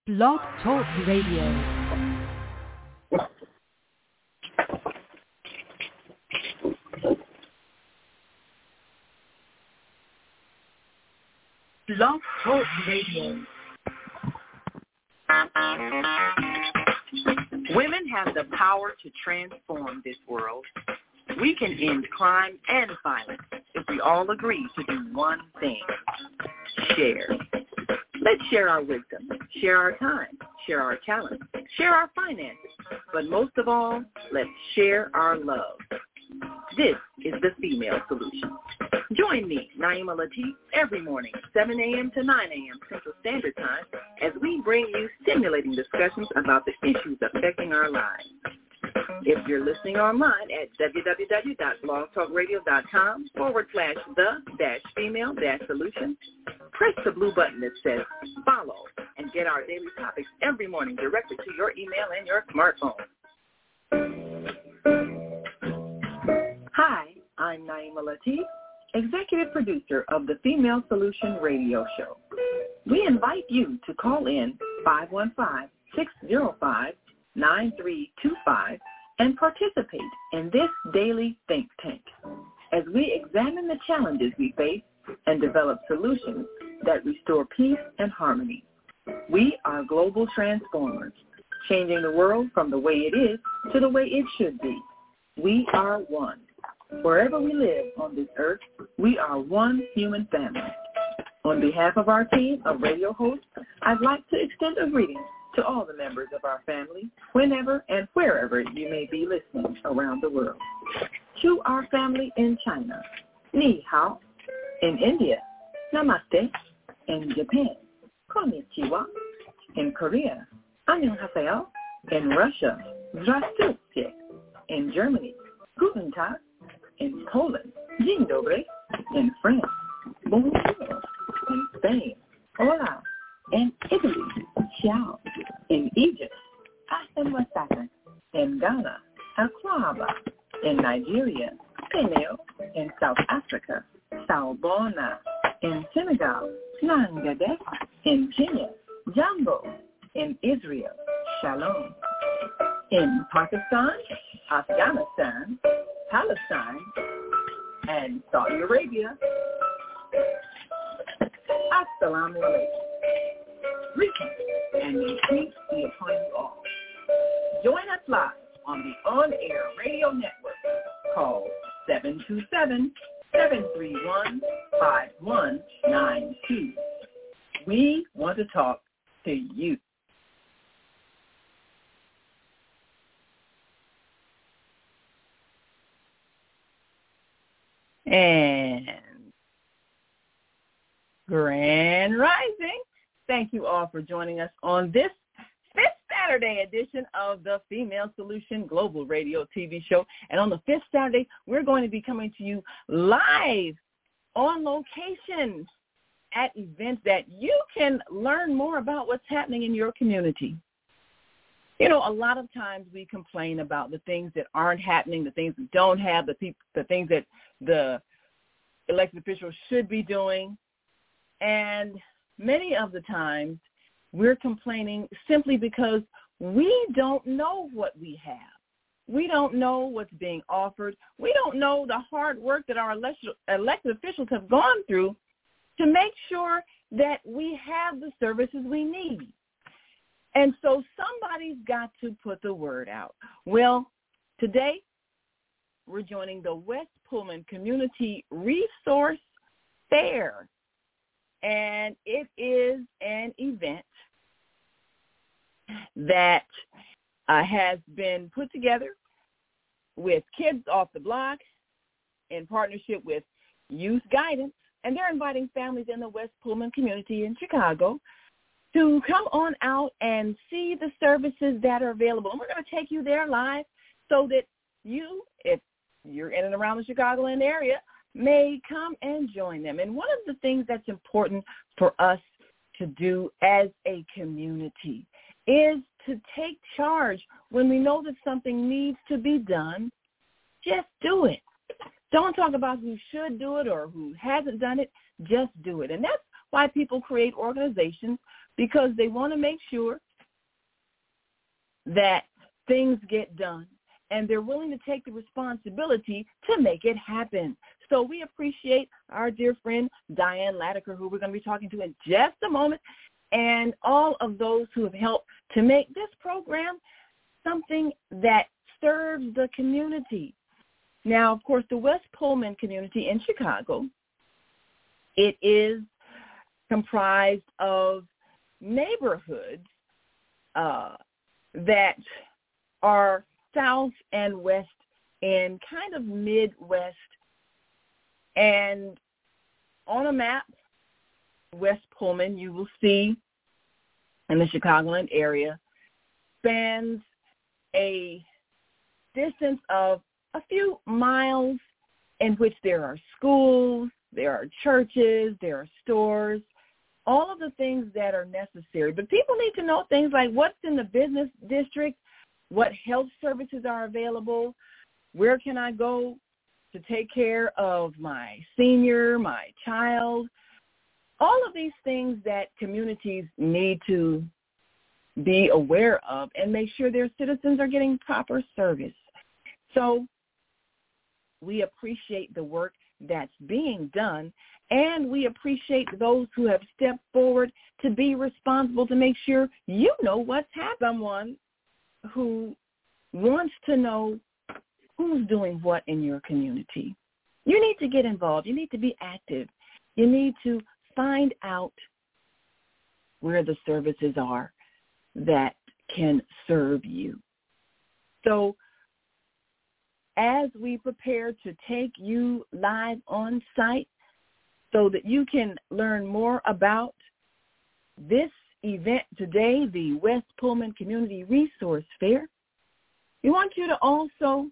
Blog Talk Radio. Blog Talk Radio. Women have the power to transform this world. We can end crime and violence if we all agree to do one thing: share. Let's share our wisdom, share our time, share our talent, share our finances, but most of all, let's share our love. This is the Female Solution. Join me, Naima Latif, every morning, 7 a.m. to 9 a.m. Central Standard Time, as we bring you stimulating discussions about the issues affecting our lives. If you're listening online at www.blogtalkradio.com/the-female-solution, press the blue button that says follow and get our daily topics every morning directly to your email and your smartphone. Hi, I'm Naima Latif, executive producer of the Female Solution radio show. We invite you to call in 515-605-9325 and participate in this daily think tank as we examine the challenges we face and develop solutions that restore peace and harmony. We are global transformers, changing the world from the way it is to the way it should be. We are one. Wherever we live on this earth, we are one human family. On behalf of our team of radio hosts, I'd like to extend a greeting to all the members of our family, whenever and wherever you may be listening around the world. To our family in China, Ni Hao. In India, Namaste. In Japan, Konnichiwa. In Korea, Annyeonghaseyo. In Russia, Здравствуйте. In Germany, Guten Tag. In Poland, Dzień dobry. In France, Bonjour. In Spain, Hola. In Italy, Ciao. In Egypt, Ahlan wa sahlan. In Ghana, Akwaba. In Nigeria, Keneo. In South Africa, Sawubona. In Senegal, Nangade. In Kenya, Jambo. In Israel, Shalom. In Pakistan, Afghanistan, Palestine, and Saudi Arabia, Assalamu alaikum. Greetings, and may peace be upon you all. Join us live on the on-air radio network called 727-731-5192. We want to talk to you. And Grand Rising. Thank you all for joining us on this fifth Saturday edition of the Female Solution Global Radio TV show. And on the fifth Saturday, we're going to be coming to you live on location at events that you can learn more about what's happening in your community. You know, a lot of times we complain about the things that aren't happening, the things we don't have, the things that the elected officials should be doing. And many of the times we're complaining simply because we don't know what we have. We don't know what's being offered. We don't know the hard work that our elected officials have gone through to make sure that we have the services we need. And so somebody's got to put the word out. Well, today we're joining the West Pullman Community Resource Fair. And it is an event that has been put together with Kids Off the Block in partnership with Youth Guidance. And they're inviting families in the West Pullman community in Chicago to come on out and see the services that are available. And we're going to take you there live so that you, if you're in and around the Chicagoland area, may come and join them. And one of the things that's important for us to do as a community is to take charge when we know that something needs to be done. Just do it. Don't talk about who should do it or who hasn't done it. Just do it. And that's why people create organizations, because they want to make sure that things get done, and they're willing to take the responsibility to make it happen. So we appreciate our dear friend Diane Latiker, who we're going to be talking to in just a moment, and all of those who have helped to make this program something that serves the community. Now, of course, the West Pullman community in Chicago, it is comprised of neighborhoods that are south and west and kind of Midwest. And on a map, West Pullman, you will see in the Chicagoland area, spans a distance of a few miles in which there are schools, there are churches, there are stores, all of the things that are necessary. But people need to know things like what's in the business district, what health services are available, where can I go to take care of my senior, my child, all of these things that communities need to be aware of and make sure their citizens are getting proper service. So we appreciate the work that's being done, and we appreciate those who have stepped forward to be responsible to make sure you know what's happening. Someone who wants to know who's doing what in your community. You need to get involved. You need to be active. You need to find out where the services are that can serve you. So as we prepare to take you live on site so that you can learn more about this event today, the West Pullman Community Resource Fair, we want you to also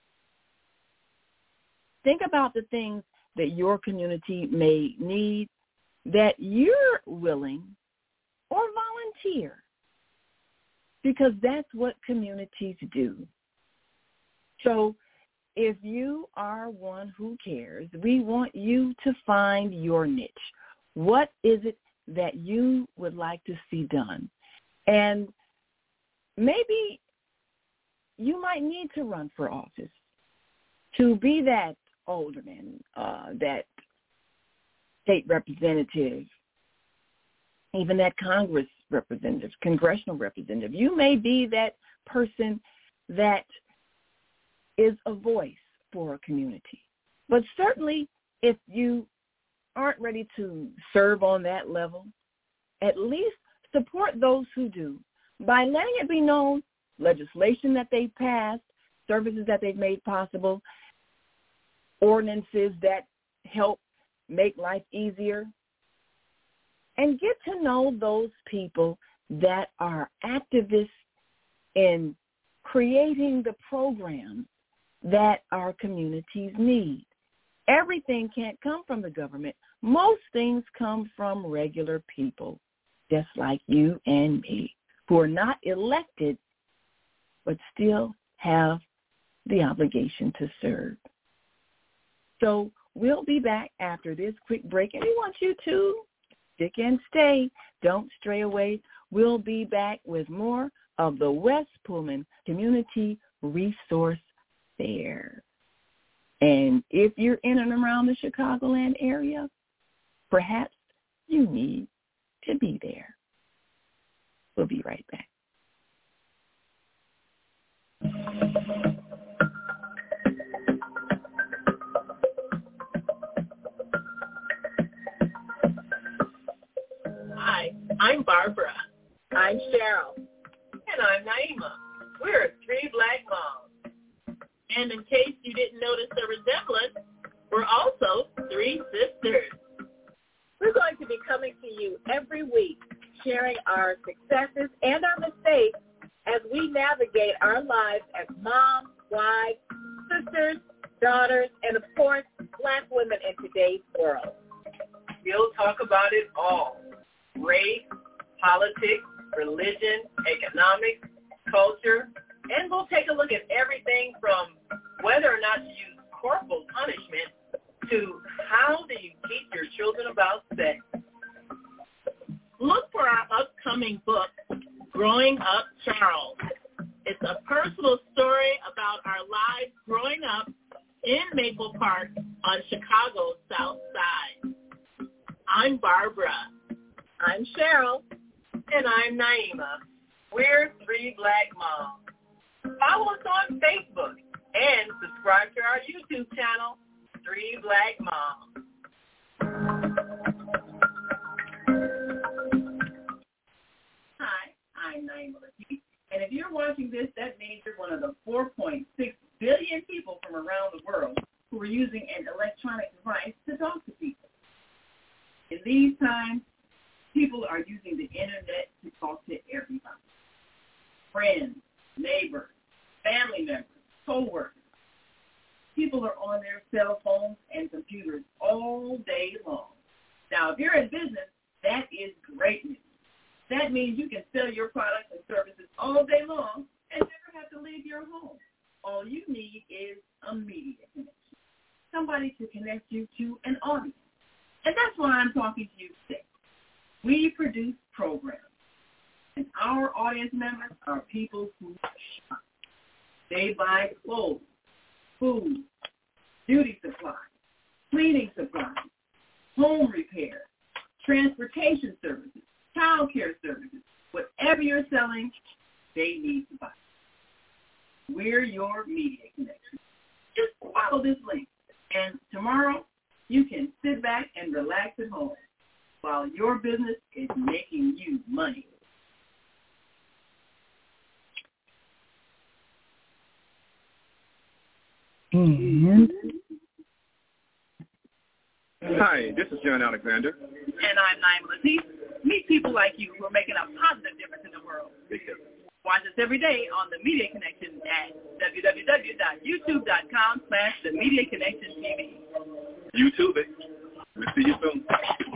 think about the things that your community may need that you're willing or volunteer, because that's what communities do. So if you are one who cares, we want you to find your niche. What is it that you would like to see done? And maybe you might need to run for office to be that alderman, that state representative, even that Congress representative, congressional representative. You may be that person that is a voice for a community. But certainly if you aren't ready to serve on that level, at least support those who do by letting it be known legislation that they've passed, services that they've made possible, ordinances that help make life easier, and get to know those people that are activists in creating the programs that our communities need. Everything can't come from the government. Most things come from regular people, just like you and me, who are not elected but still have the obligation to serve. So we'll be back after this quick break, and we want you to stick and stay. Don't stray away. We'll be back with more of the West Pullman Community Resource Fair. And if you're in and around the Chicagoland area, perhaps you need to be there. We'll be right back. Hi, I'm Barbara. I'm Cheryl. And I'm Naima. We're three black moms. And in case you didn't notice the resemblance, we're also three sisters. We're going to be coming to you every week, sharing our successes and our mistakes as we navigate our lives as moms, wives, sisters, daughters, and of course, black women in today's world. We'll talk about it all. Race, politics, religion, economics, culture, and we'll take a look at everything from whether or not to use corporal punishment to how do you teach your children about sex. Look for our upcoming Growing Up Charles. It's a personal story about our lives growing up in Maple Park on Chicago's South Side. I'm Barbara. I'm Cheryl. And I'm Naima. We're three Black Moms. Follow us on Facebook and subscribe to our YouTube channel, Three Black Moms. Hi, I'm Naima Latif, and if you're watching this, that means you're one of the 4.6 billion people from around the world who are using an electronic device to talk to people. In these times, people are using the internet to talk to everybody. Friends, neighbors, family members, co-workers. People are on their cell phones and computers all day long. Now, if you're in business, that is great news. That means you can sell your products and services all day long and never have to leave your home. All you need is a media connection, somebody to connect you to an audience. And that's why I'm talking to you today. We produce programs, and our audience members are people who shop. They buy clothes, food, beauty supplies, cleaning supplies, home repair, transportation services, child care services. Whatever you're selling, they need to buy. We're your media connection. Just follow this link, and tomorrow you can sit back and relax at home while your business is making you money. And hi, this is John Alexander. And I'm Naima Latif. Meet people like you who are making a positive difference in the world. Watch us every day on The Media Connection at www.youtube.com/The Media Connection TV. YouTube it. We'll see you soon.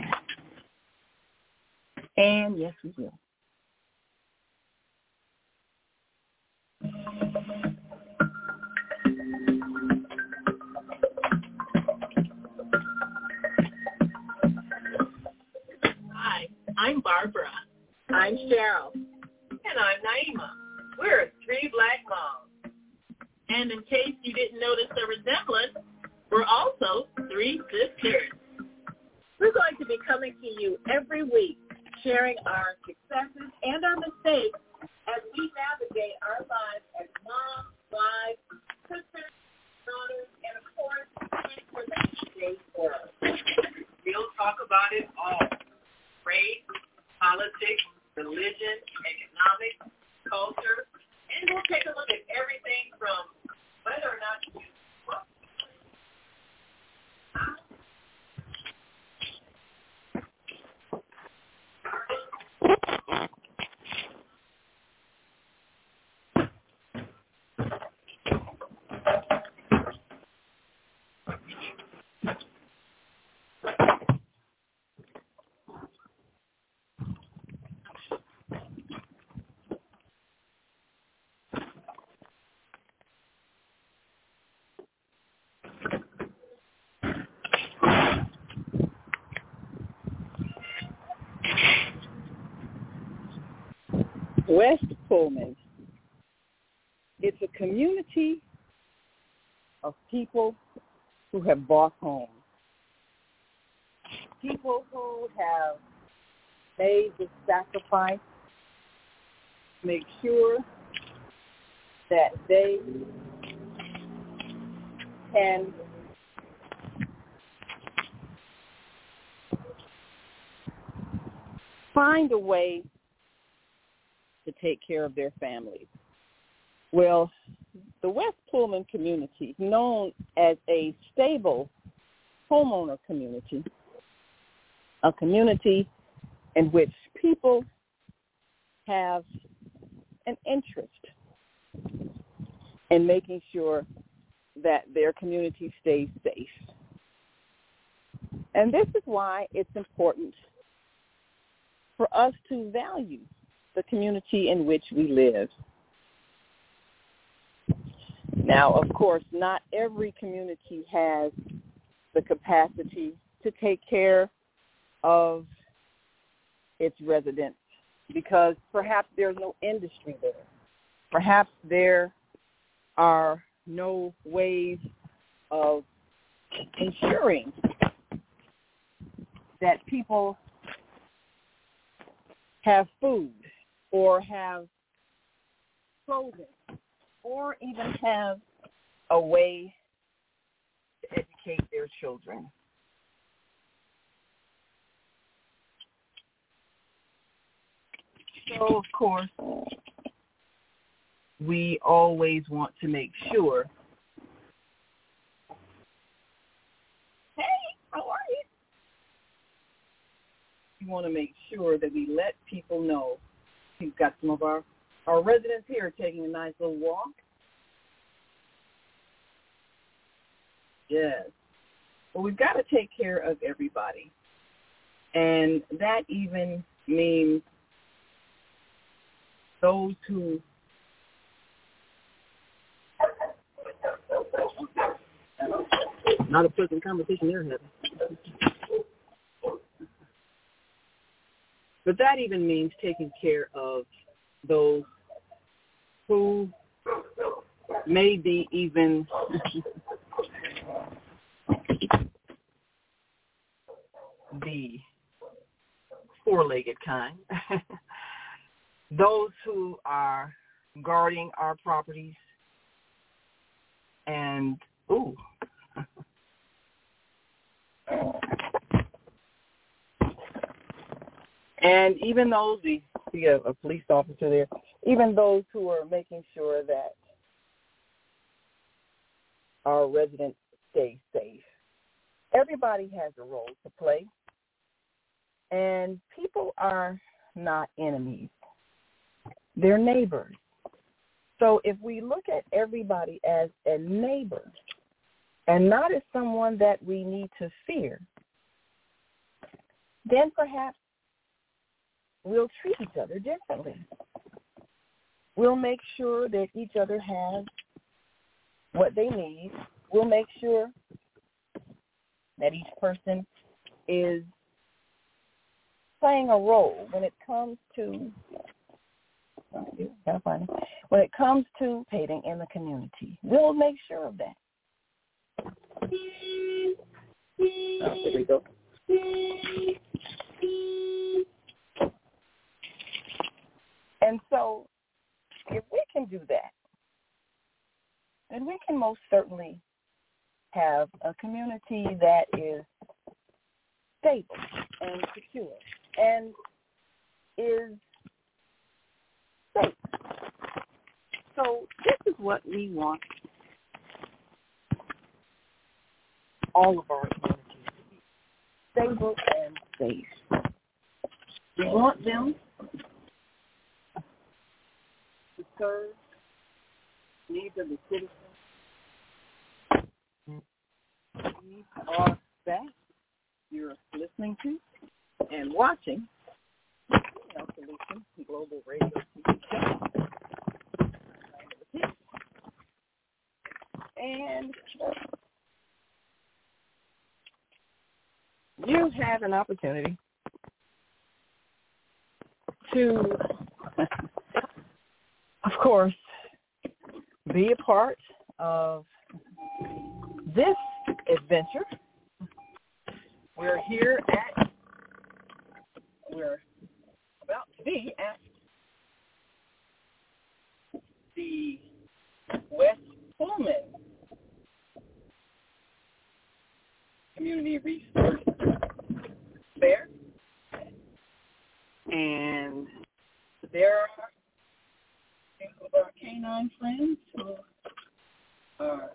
And yes, we will. Hi, I'm Barbara. I'm Cheryl. And I'm Naima. We're three Black Moms. And in case you didn't notice the resemblance, we're also three sisters. We're going to be coming to you every week, sharing our successes and our mistakes as we navigate our lives as moms, wives, sisters, daughters, and of course, for the today's world. We'll talk about it all. Race, politics, religion, economics, culture, and we'll take a look at everything from whether or not you West Pullman. It's a community of people who have bought homes, people who have made the sacrifice to make sure that they can find a way to take care of their families. Well, the West Pullman community, known as a stable homeowner community, a community in which people have an interest in making sure that their community stays safe. And this is why it's important for us to value the community in which we live. Now, of course, not every community has the capacity to take care of its residents because perhaps there's no industry there. Perhaps there are no ways of ensuring that people have food or have clothing or even have a way to educate their children. So, of course, we always want to make sure, hey, how are you? We want to make sure that we let people know. We've got some of our residents here taking a nice little walk. Yes. Well, we've got to take care of everybody. And that even means those who not a pleasant conversation they're having. But that even means taking care of those who may be even the four-legged kind. Those who are guarding our properties and, and even those, we see a police officer there, even those who are making sure that our residents stay safe. Everybody has a role to play, and people are not enemies. They're neighbors. So if we look at everybody as a neighbor and not as someone that we need to fear, then perhaps we'll treat each other differently. We'll make sure that each other has what they need. We'll make sure that each person is playing a role when it comes to participating in the community. We'll make sure of that. There we go. And so if we can do that, then we can most certainly have a community that is stable and secure and is safe. So this is what we want all of our communities to be: stable and safe. We want them to serve the needs of the citizens. We are back. You're listening to and watching Solution Global Radio TV show. And you have an opportunity to, of course, be a part of this adventure. We're about to be at the West Pullman Community Resource Fair, and there are some of our canine friends who are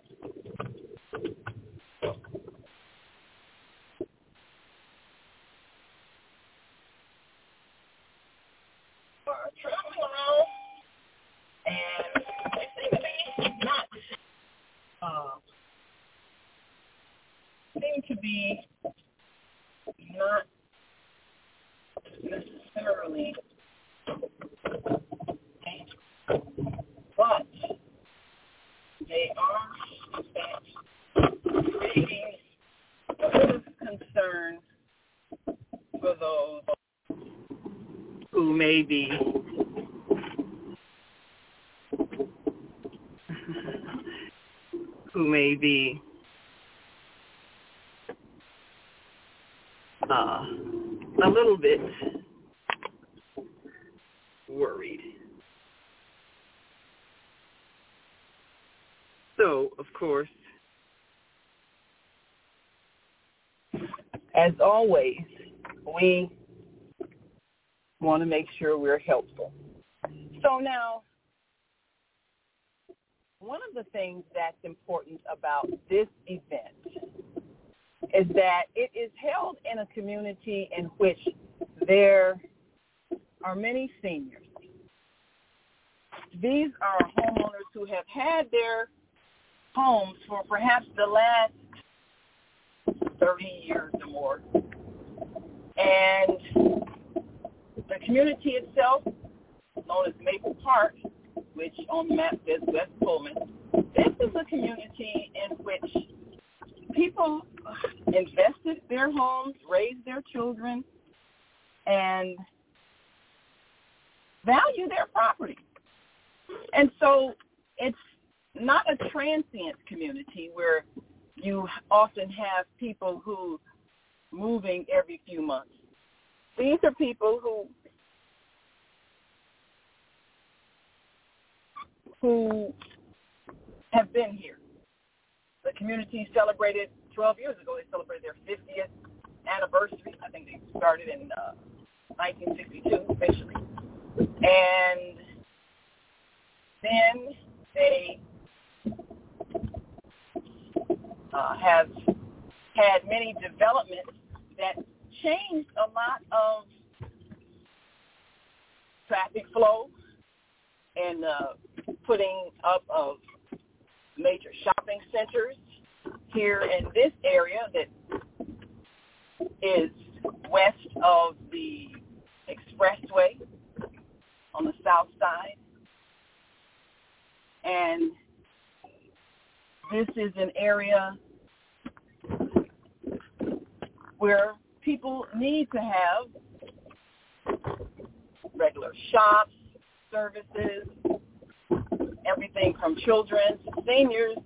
traveling around, and they seem to be not necessarily, but they are creating a bit of concern for those who may be who may be a little bit worried. So, of course, as always, we want to make sure we're helpful. So now, one of the things that's important about this event is that it is held in a community in which there are many seniors. These are homeowners who have had their homes for perhaps the last 30 years or more. And the community itself, known as Maple Park, which on the map says West Pullman, this is a community in which people invested their homes, raised their children, and value their property. And so it's not a transient community where you often have people who moving every few months. These are people who have been here. The community celebrated 12 years ago. They celebrated their 50th anniversary. I think they started in 1962 officially. And then they have had many developments that changed a lot of traffic flow and putting up of major shopping centers here in this area that is west of the expressway on the south side. And this is an area where people need to have regular shops, services, everything from children to seniors.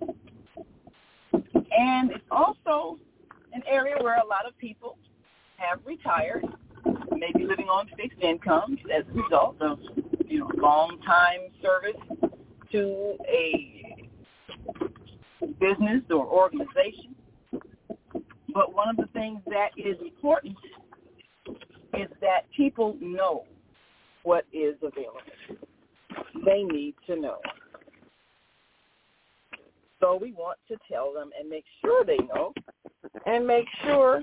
And it's also an area where a lot of people have retired, maybe living on fixed incomes as a result of, long time service to a business or organization. But one of the things that is important is that people know what is available. They need to know. So we want to tell them and make sure they know and make sure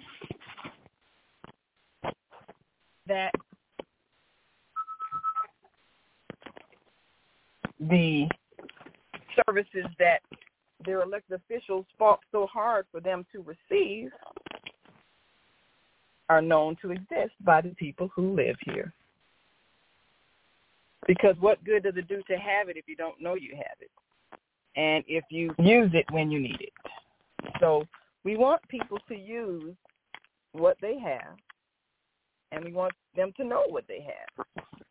that the services that their elected officials fought so hard for them to receive are known to exist by the people who live here. Because what good does it do to have it if you don't know you have it? And if you use it when you need it. So we want people to use what they have, and we want them to know what they have.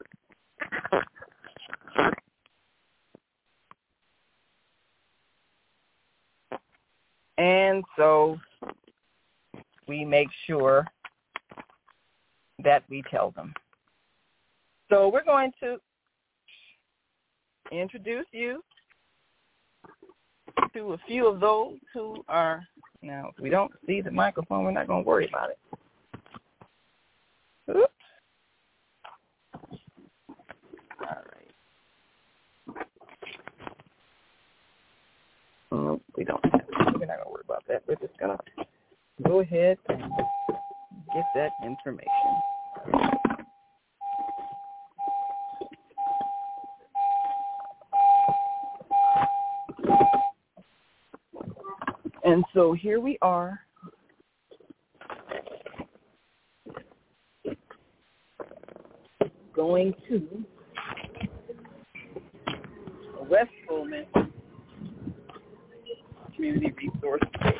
And so we make sure that we tell them. So we're going to introduce you to a few of those who are, now if we don't see the microphone, we're not going to worry about it. Oops. All right. Oh, we don't have it. We're not going to worry about that. We're just going to go ahead and get that information. And so here we are. Going to West Pullman Community Resource Center.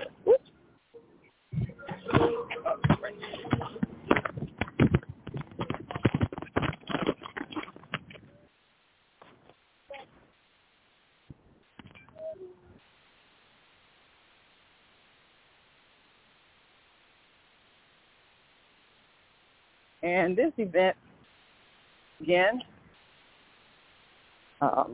Oh, right. And this event, again, I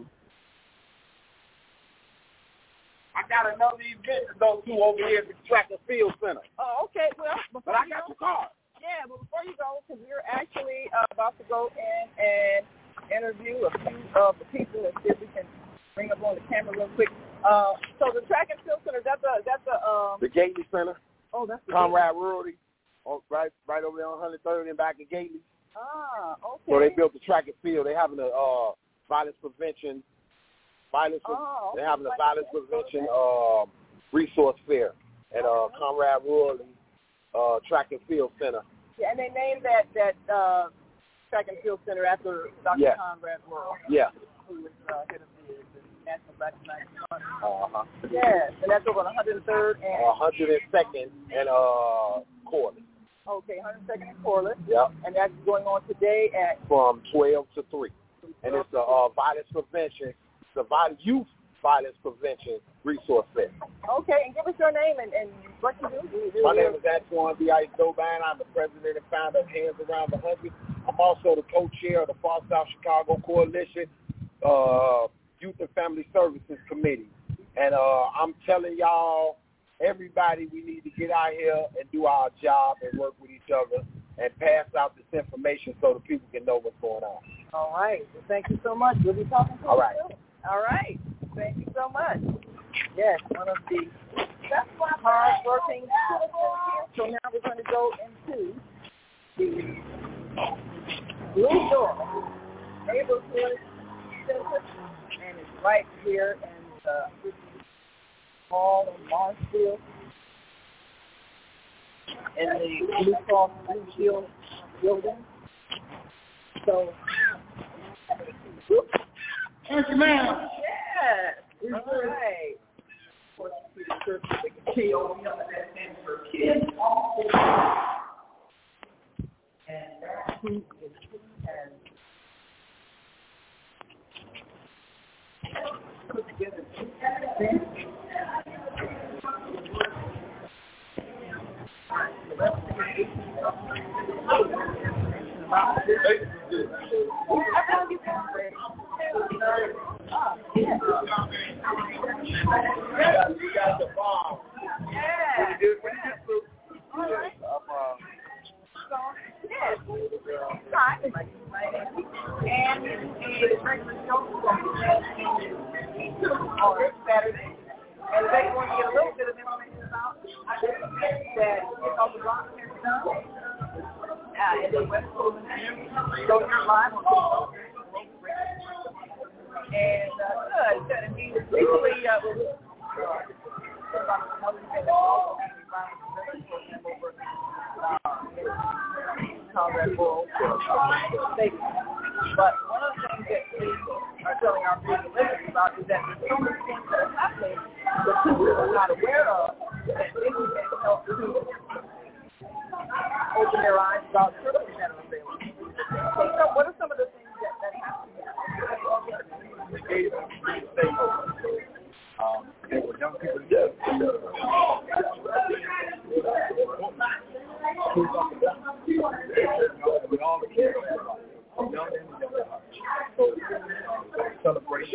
got another event to go to over here at the Track and Field Center. Oh, okay. Well, but I got your card. Yeah, but before you go, because we're actually about to go in and interview a few of the people and see if we can bring up on the camera real quick. So the Track and Field Center, that's the Gately Center. Oh, that's the Conrad Ruralty, right over there on 103rd and back at Gately. Ah, okay. So they built the track and field. They're having a violence prevention. They're having a violence prevention resource fair at Conrad Ruralty Track and Field Center. Yeah, and they named that Track and Field Center after Dr. Yes. Conrad Ruralty. Yeah. Who was head of the National Black Night Fund. Uh-huh. Yes, and that's over on 103rd and 102nd and Corliss. Okay, 102nd and Corliss. Yep. And that's going on today at from 12 to 3. And it's the violence prevention, youth violence prevention resource fair. Okay, and give us your name and what you do. My name is Antoine B. Ice Doban. I'm the president and founder of Hands Around the 100. I'm also the co-chair of the Far South Chicago Coalition Youth and Family Services Committee. And I'm telling y'all, everybody, we need to get out here and do our job and work with each other and pass out this information so the people can know what's going on. All right. Well, thank you so much. We'll be talking to you. All right. All right. Thank you so much. Yes, one of the hard-working citizens. So now we're going to go into the Blue Door neighborhood center, and it's right here in the mall in Marshfield in the Blue Cross Blue Shield building. So, Thank you, ma'am. yes, all right. Of course, you see the church with the key over here that stands for kids. And that's who is who has put together two events. You got the bomb. Yeah. What you do? All right. So, yes. Hi. And it's regular show on Saturday. And if they want to get a little bit of information about that, it's on the block in the West Coast. So you're live on Facebook. And good. And we recently Conrad World. But one of the things that we are telling our people about is that there's so many things that are happening that people are not aware of that they can help to open their eyes about services that are available. So what are some of the things that happen? There were young people dead. We all care about young celebration.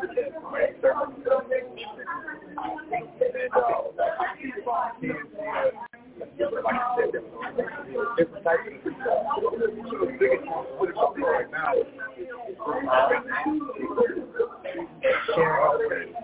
Like I said, different types of the biggest political thing right now is sharing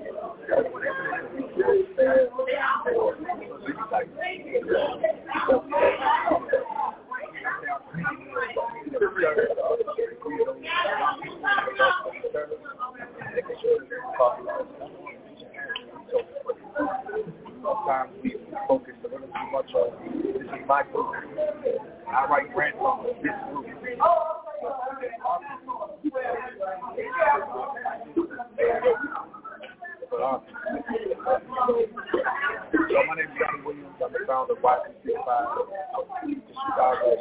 sometimes we focus a little too much on this is my group. I write grants on this group. So my name is Johnny Williams. I'm the founder of Y65, Chicago,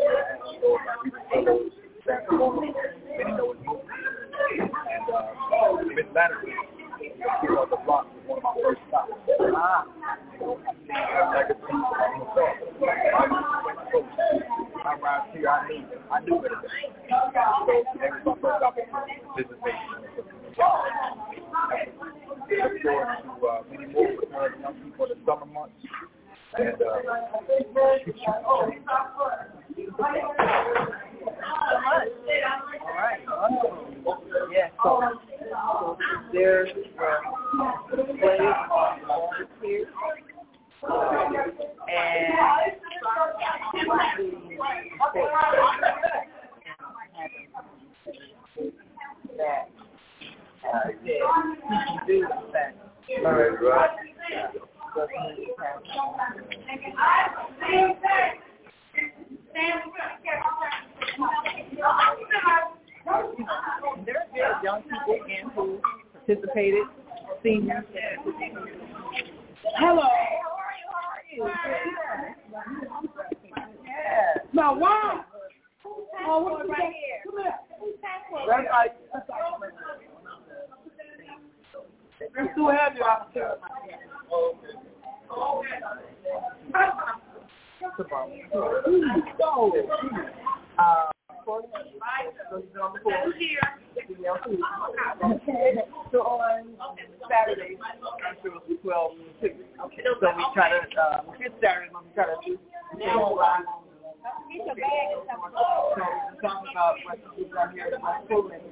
many know it's me. And Miss Latterman, here on the block, was one of my first stops. I I arrived here, I knew better. So today was my first opportunity to participate. Look forward to many more with young people in the summer months. And All right. Yeah, so there's displays here. And that do in fact learn. There's young people again who participated, seniors. Hello. How are you? Yeah. Now, wow. Oh, what's right here? Come here. That's right. Let's do it have you out there. So on Saturdays, I'm sure it'll be 12 and 6. Okay. So we try to, this Saturday, we try to do so we're talking about what people are here at my school and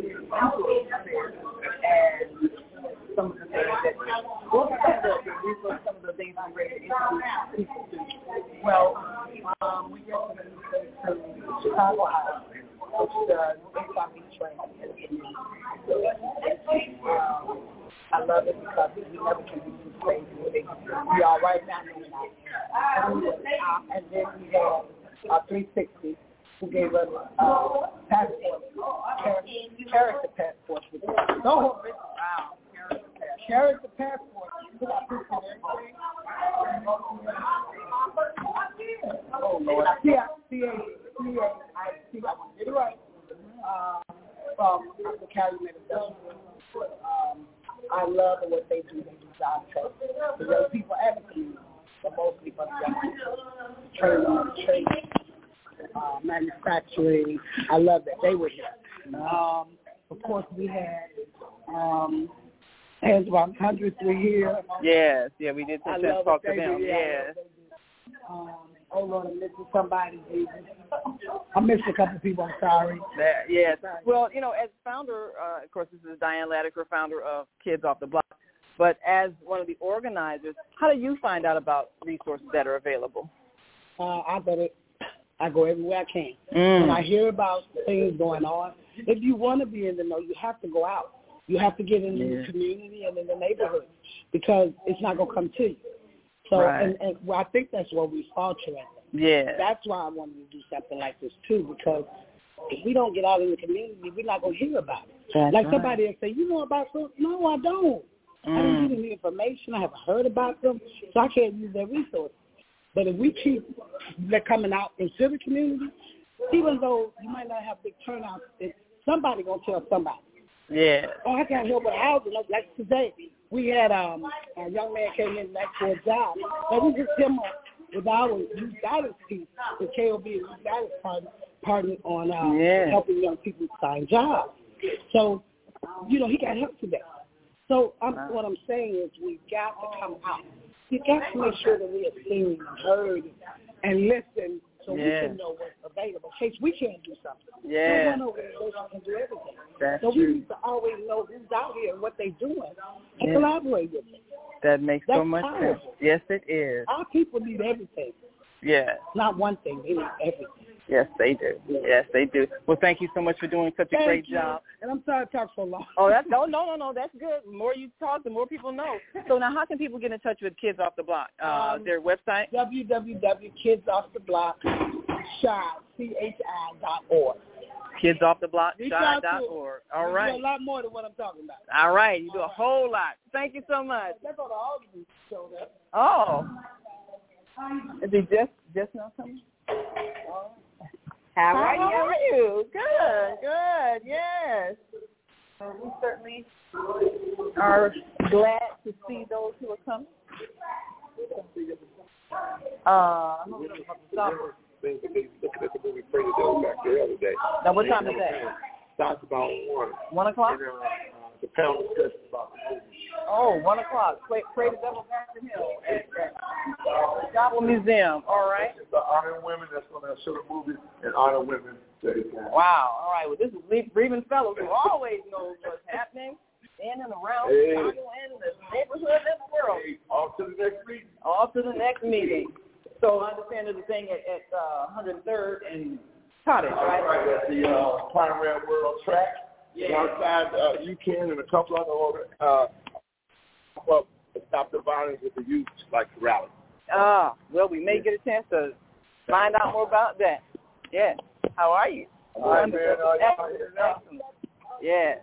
some of the things that, what are some of the things I'm ready to introduce people to? Well, we get to Chicago High, which does HIV training. I love it because we never can be too crazy with it. We are right now. And then we have 360 who gave us passport, character passports. Wow. Character passport. Oh, Lord. C-A-I-T, I want to get it right. From the Calumet Industrial. I love what they do. They do job training. The young people and the community, but mostly for the young people. Training, manufacturing. I love that. They were here. Of course, we had Hands About Hundreds were here. Yes, yeah, we did talk to them. Yes. Oh, Lord, I'm missing somebody. I missed a couple of people. I'm sorry. Yes. Well, you know, as founder, of course, this is Diane Latiker, founder of Kids Off the Block. But as one of the organizers, how do you find out about resources that are available? I go everywhere I can. When I hear about things going on, if you want to be in the know, you have to go out. You have to get into the community and in the neighborhood because it's not going to come to you. So, and I think that's where we falter at. Yeah. That's why I wanted to do something like this, too, because if we don't get out in the community, we're not going to hear about it. That's somebody will say, you know about something? No, I don't. I didn't get any information. I haven't heard about them, so I can't use their resources. But if we keep coming out into the community, even though you might not have big turnouts, somebody going to tell somebody. Yeah. Oh, I can't help with housing. Like today, we had a young man came in back for a job. And we just came up with our youth guidance piece, the KOB youth guidance partner on helping young people find jobs. So, you know, he got help today. So what I'm saying is we've got to come out. We've got to make sure that we are seen and heard and listen so we can know what's available in case we can't do something. Yeah. No one organization can do everything. That's so true. We need to always know who's out here and what they're doing and collaborate with them. That makes so much sense. Yes, it is. Our people need everything. Yeah. Not one thing. They need everything. Yes, they do. Yes, they do. Well, thank you so much for doing such a great job. And I'm sorry to talk so long. Oh, that's no. That's good. The more you talk, the more people know. So now, how can people get in touch with Kids Off the Block? Their website? www.kidsofftheblock.org. KidsOffTheBlock.org. All right. You do a lot more than what I'm talking about. All right. You do a whole lot. Thank you so much. That's on the Albany show there. Oh. Is he just now coming? How are you? Good, yes. We certainly are glad to see those who are coming. things that they looking at the movie Pray the Devil Back the other day. Now, what time is that? Starts about 1. 1 o'clock? And, the panel discussion about the movie. Oh, 1 o'clock. Pray the Devil Back to Hill at the Gobble Museum. All right. It's the Honor Women that's going to show the movie and Honor Women. Wow. All right. Well, this is Breathing Fellows, who always knows what's happening in and around Chicago and the neighborhood and the world. Hey, off to the next meeting. Off to the next meeting. So I understand there's a thing at 103rd and Cottage, right? Right, at the Conrad World Track. Yeah. Outside UCAN and a couple other to stop the violence with the youth like the rally. Well, we may get a chance to find out more about that. Yeah. How are you? All right, man. Excellent. Yeah.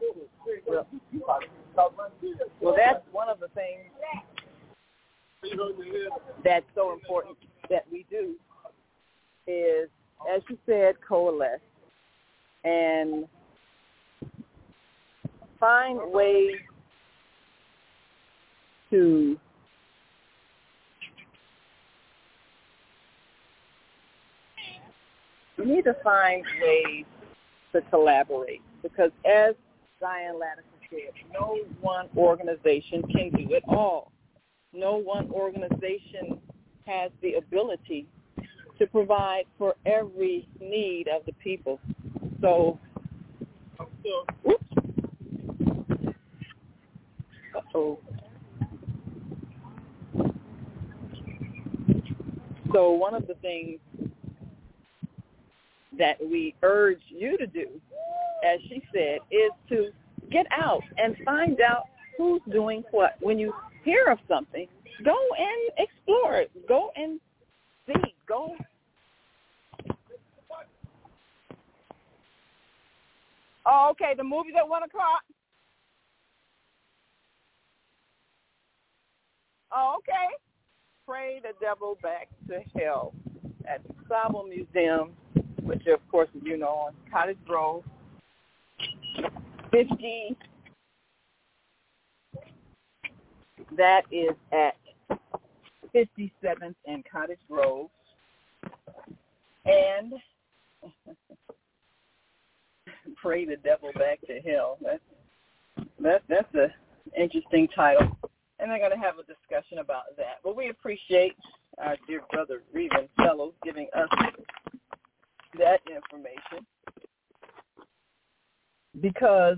Well, that's one of the things that's so important that we do is, as you said, coalesce and find ways to we need to find ways to collaborate because, as Diane Lattiser said, no one organization can do it all. No one organization has the ability to provide for every need of the people. So, oops. Uh-oh. So one of the things that we urge you to do, as she said, is to get out and find out who's doing what. When you hear of something, go and explore it. Go and see. Go. Oh, okay. The movie's at 1 o'clock. Oh, okay. Pray the Devil Back to Hell at the Sable Museum, which, of course, you know, on Cottage Grove, 50. That is at 57th and Cottage Grove. And Pray the Devil Back to Hell. That's an interesting title. And they're going to have a discussion about that. But we appreciate our dear brother Breathing Fellows giving us that information because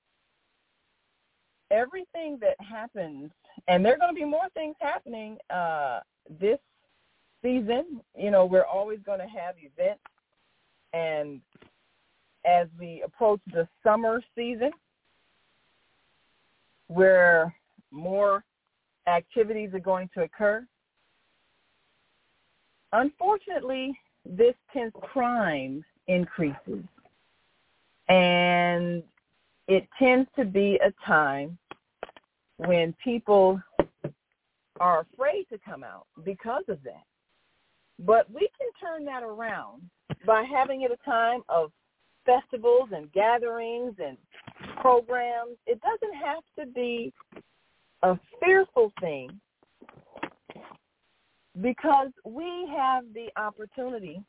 everything that happens, and there are going to be more things happening this season. You know, we're always going to have events, and as we approach the summer season, where more activities are going to occur, unfortunately, this crime increases, and it tends to be a time when people are afraid to come out because of that. But we can turn that around by having it a time of festivals and gatherings and programs. It doesn't have to be a fearful thing because we have the opportunity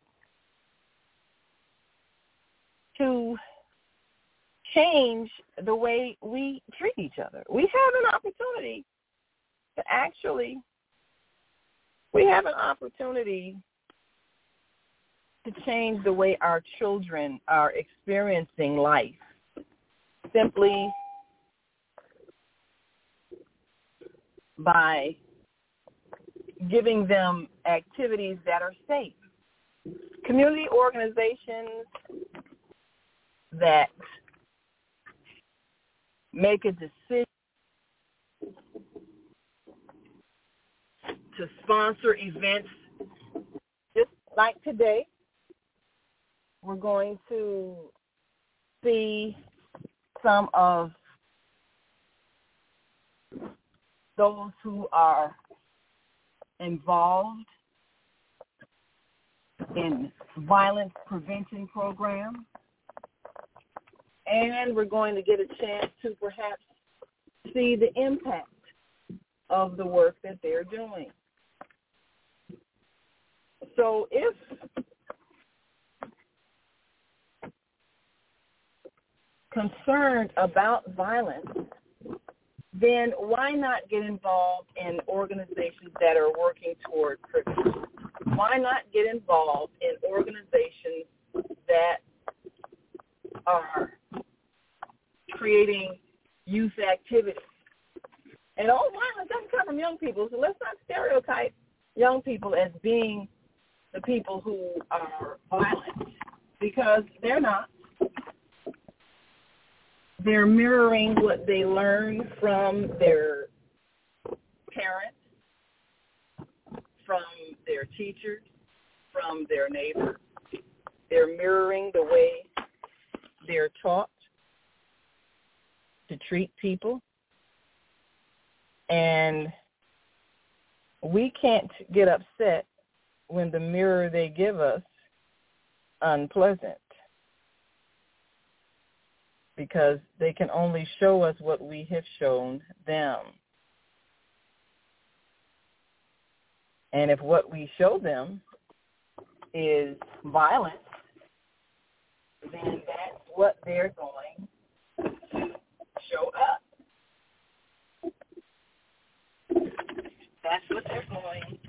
to change the way we treat each other. We have an opportunity to change the way our children are experiencing life simply by giving them activities that are safe. Community organizations that make a decision to sponsor events just like today. We're going to see some of those who are involved in violence prevention programs, and we're going to get a chance to perhaps see the impact of the work that they're doing. So if concerned about violence, then why not get involved in organizations that are working toward prevention? Why not get involved in organizations that are creating youth activities? And all violence doesn't come from young people, so let's not stereotype young people as being the people who are violent, because they're not. They're mirroring what they learn from their parents, from their teachers, from their neighbors. They're mirroring the way they're taught to treat people. And we can't get upset when the mirror they give us unpleasant, because they can only show us what we have shown them. And if what we show them is violence, then that's what they're going to show up. That's what they're going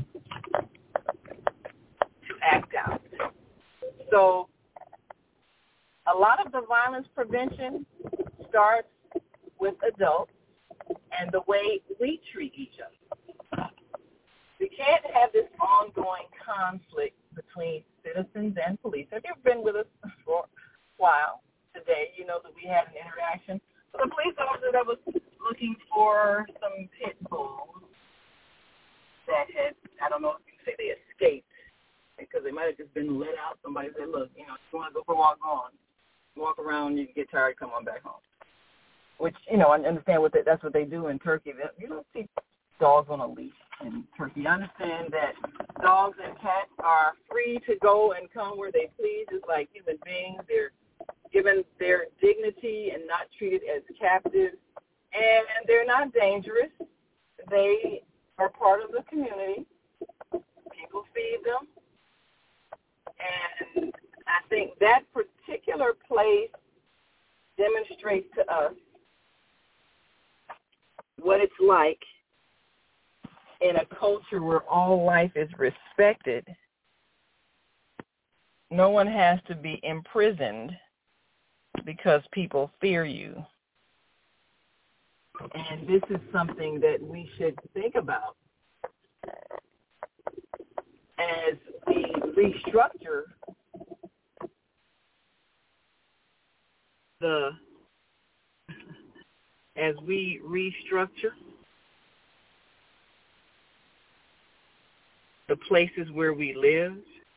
to act out. So a lot of the violence prevention starts with adults and the way we treat each other. We can't have this ongoing conflict between citizens and police. If you've been with us for a while today, you know that we had an interaction with a police officer that was looking for some pit bulls that had, I don't know if you can say they escaped, because they might have just been let out. Somebody said, look, you know, if you want to go for a walk, go on. Walk around, you get tired, come on back home. Which, you know, I understand that's what they do in Turkey. You don't see dogs on a leash in Turkey. I understand that dogs and cats are free to go and come where they please, just like human beings. They're given their dignity and not treated as captives. And they're not dangerous. They are part of the community. People feed them. And I think that particular place demonstrates to us what it's like in a culture where all life is respected. No one has to be imprisoned because people fear you. And this is something that we should think about as we restructure the places where we live,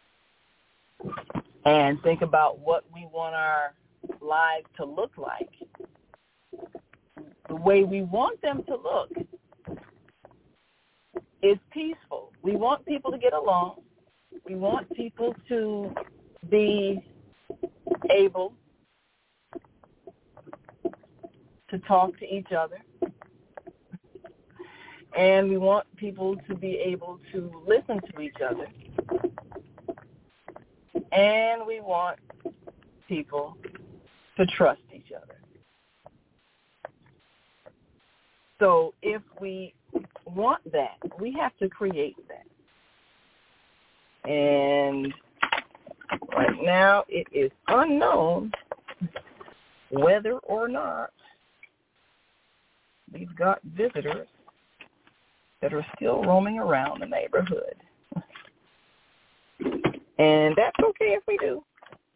and think about what we want our lives to look like. The way we want them to look is peaceful. We want people to get along. We want people to be able to talk to each other. And we want people to be able to listen to each other. And we want people to trust each other. So if we want that, we have to create that. And right now it is unknown whether or not we've got visitors that are still roaming around the neighborhood. And that's okay if we do,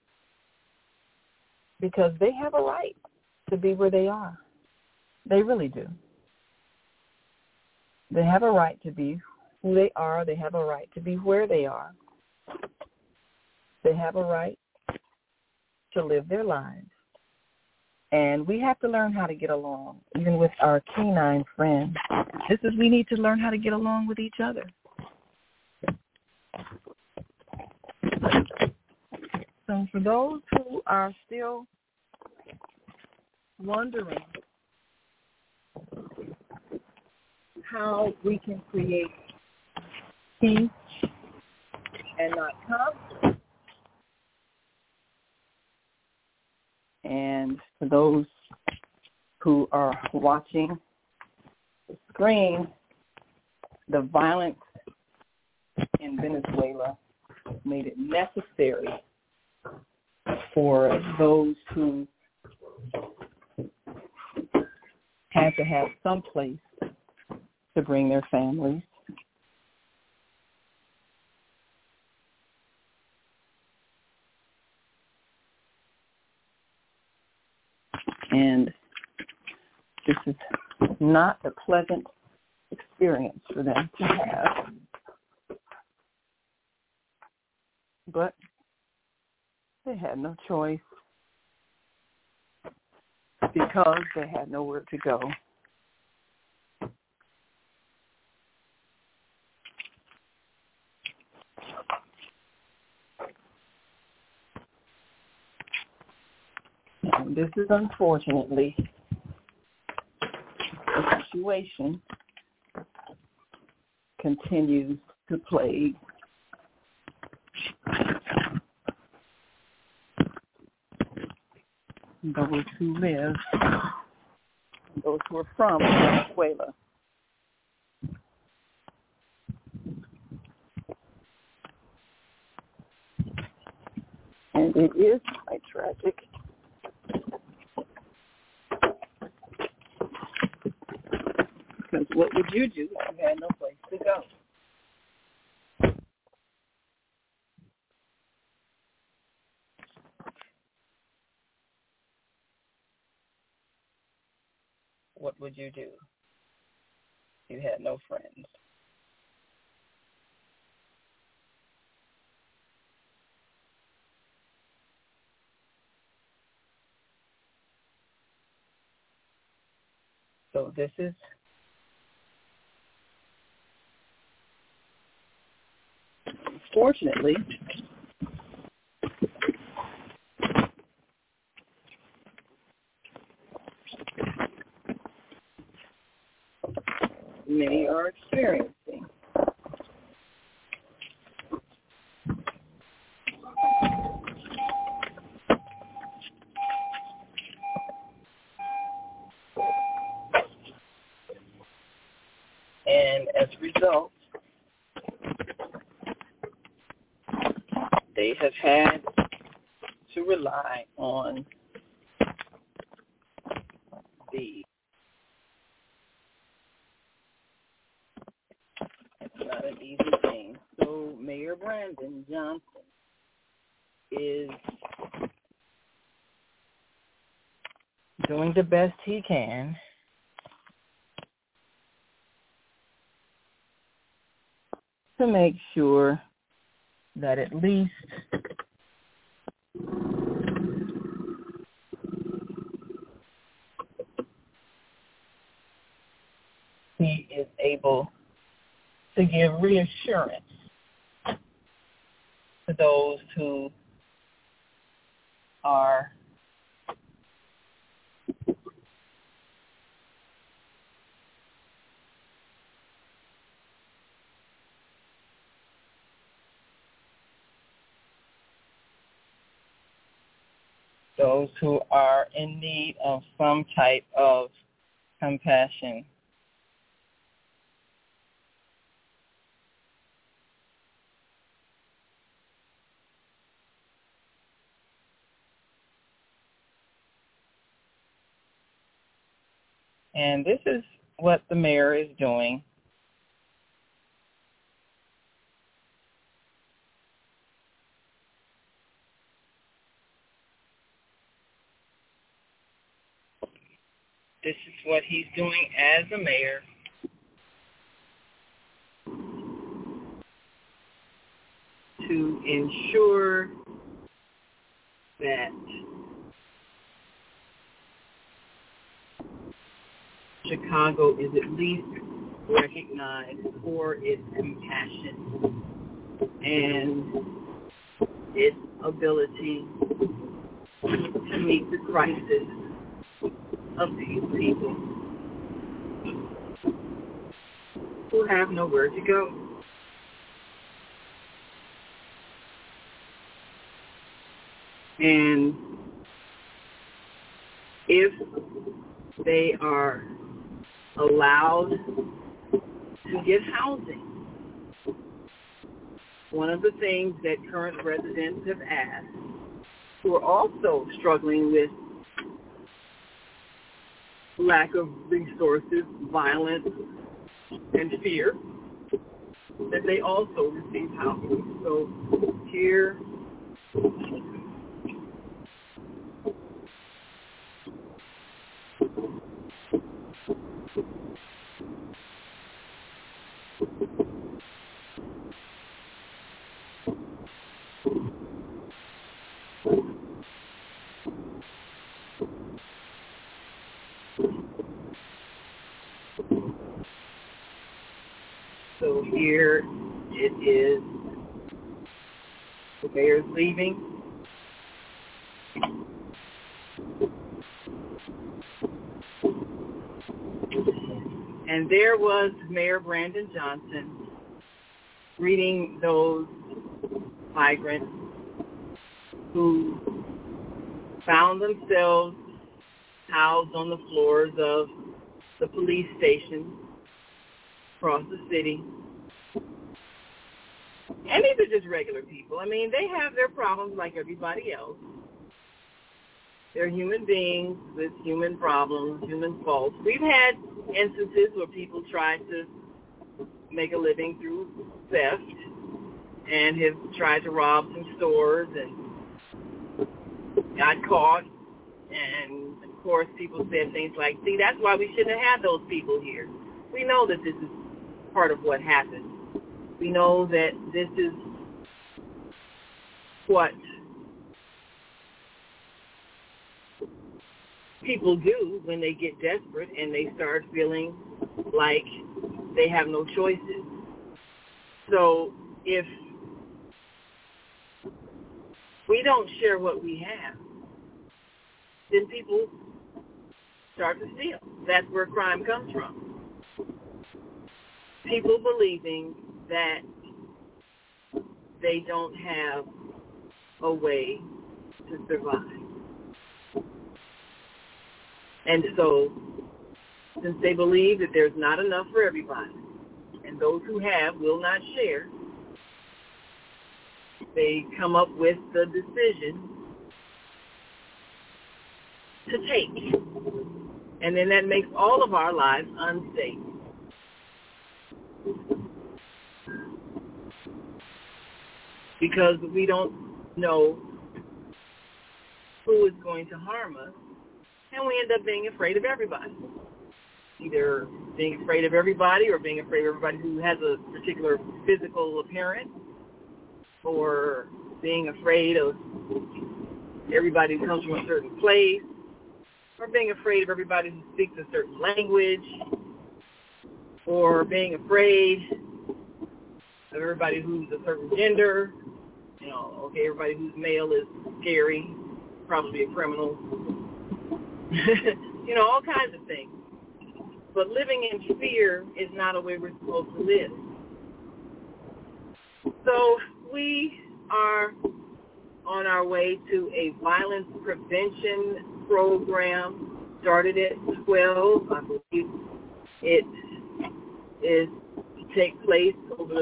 because they have a right to be where they are. They really do. They have a right to be who they are. They have a right to be where they are. They have a right to live their lives. And we have to learn how to get along, even with our canine friends. We need to learn how to get along with each other. So for those who are still wondering how we can create peace and not conflict, and For those who are watching the screen, the violence in Venezuela made it necessary for those who had to have some place to bring their families. And this is not a pleasant experience for them to have. But they had no choice because they had nowhere to go. And this is unfortunately the situation continues to plague those who live, those who are from Venezuela. And it is quite tragic. Because what would you do if you had no place to go? What would you do if you had no friends? So this is unfortunately many are experiencing. And as a result, they have had to rely on the not an easy thing. So Mayor Brandon Johnson is doing the best he can to make sure that at least he is able to give reassurance to those who are in need of some type of compassion. And this is what the mayor is doing. This is what he's doing as a mayor to ensure that Chicago is at least recognized for its compassion and its ability to meet the crisis of these people who have nowhere to go. And if they are allowed to get housing. One of the things that current residents have asked, who are also struggling with lack of resources, violence, and fear, that they also receive housing. So here, here it is. The mayor's leaving. And there was Mayor Brandon Johnson greeting those migrants who found themselves housed on the floors of the police station across the city. And these are just regular people. I mean, they have their problems like everybody else. They're human beings with human problems, human faults. We've had instances where people try to make a living through theft and have tried to rob some stores and got caught. And, of course, people said things like, see, that's why we shouldn't have had those people here. We know that this is part of what happened. We know that this is what people do when they get desperate and they start feeling like they have no choices. So if we don't share what we have, then people start to steal. That's where crime comes from. People believing that they don't have a way to survive. And so, since they believe that there's not enough for everybody, and those who have will not share, they come up with the decision to take. And then that makes all of our lives unsafe. Because we don't know who is going to harm us, and we end up being afraid of everybody. Either being afraid of everybody or being afraid of everybody who has a particular physical appearance, or being afraid of everybody who comes from a certain place, or being afraid of everybody who speaks a certain language, or being afraid of everybody who's a certain gender. You know, okay, everybody who's male is scary, probably a criminal. You know, all kinds of things. But living in fear is not a way we're supposed to live. So we are on our way to a violence prevention program. Started at 12. I believe it is to take place over a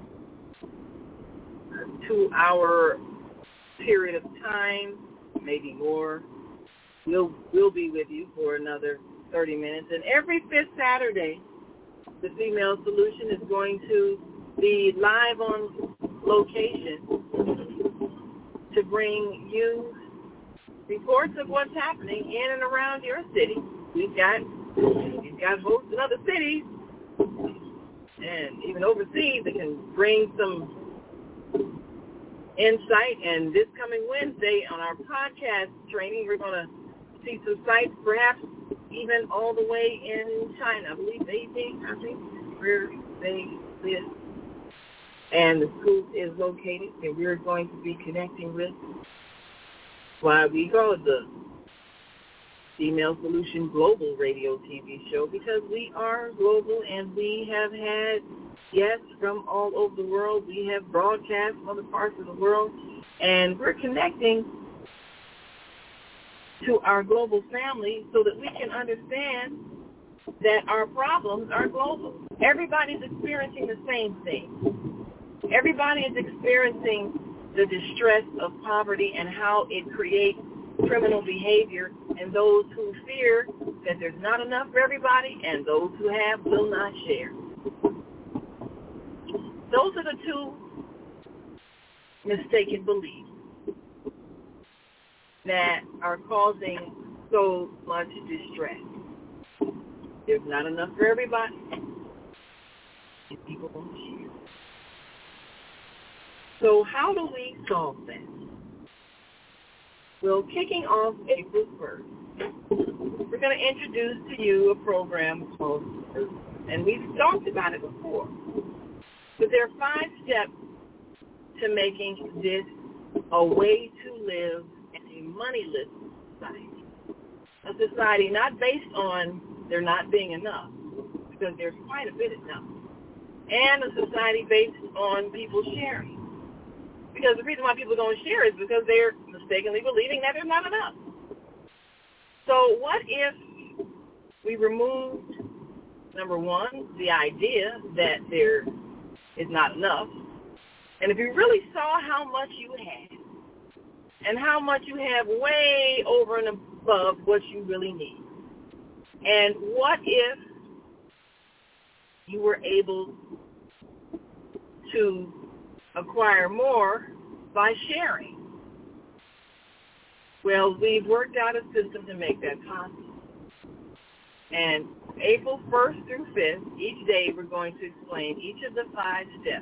2-hour period of time, maybe more. We'll be with you for another 30 minutes. And every fifth Saturday, the Female Solution is going to be live on location to bring you reports of what's happening in and around your city. We've got hosts in other cities and even overseas that can bring some insight. And this coming Wednesday on our podcast training, we're going to see some sites, perhaps even all the way in China. I believe Beijing, where they live. And the school is located, and we're going to be connecting with why we call it the Female Solution Global Radio TV show, because we are global and we have had guests from all over the world. We have broadcasts from other parts of the world, and we're connecting to our global family so that we can understand that our problems are global. Everybody's experiencing the same thing. Everybody is experiencing the distress of poverty and how it creates criminal behavior, and those who fear that there's not enough for everybody and those who have will not share. Those are the two mistaken beliefs that are causing so much distress. There's not enough for everybody, and people won't share. So how do we solve that? Well, kicking off April 1st, we're going to introduce to you a program called Earth. And we've talked about it before. But there are 5 steps to making this a way to live in a moneyless society. A society not based on there not being enough, because there's quite a bit enough, and a society based on people sharing. Because the reason why people don't share is because they're mistakenly believing that there's not enough. So what if we removed, number one, the idea that there is not enough, and if you really saw how much you had, and how much you have way over and above what you really need, and what if you were able to acquire more by sharing? Well, we've worked out a system to make that possible. And April 1st through 5th, each day we're going to explain each of the 5 steps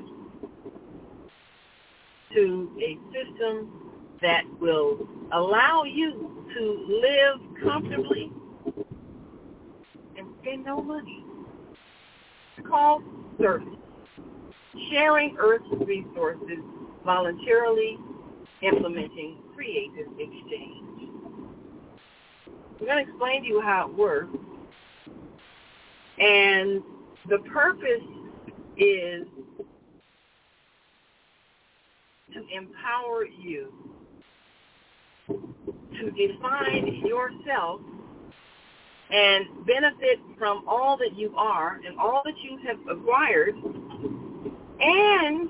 to a system that will allow you to live comfortably and spend no money. It's called service. Sharing Earth's resources, voluntarily implementing creative exchange. We're going to explain to you how it works. And the purpose is to empower you to define yourself and benefit from all that you are and all that you have acquired, and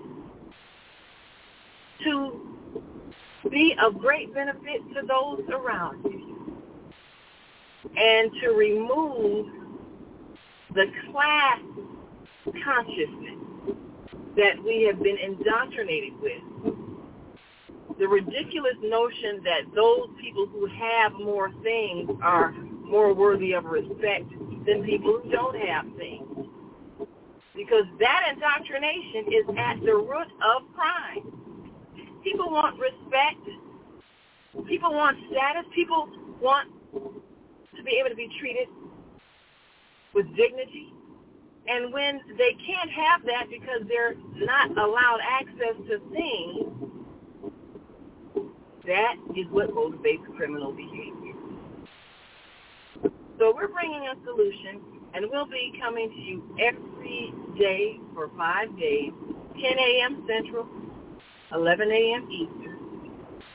to be of great benefit to those around you, and to remove the class consciousness that we have been indoctrinated with, the ridiculous notion that those people who have more things are more worthy of respect than people who don't have things. Because that indoctrination is at the root of crime. People want respect. People want status. People want to be able to be treated with dignity. And when they can't have that because they're not allowed access to things, that is what motivates criminal behavior. So we're bringing a solution, and we'll be coming to you every day for 5 days, 10 a.m. Central, 11 a.m. Eastern,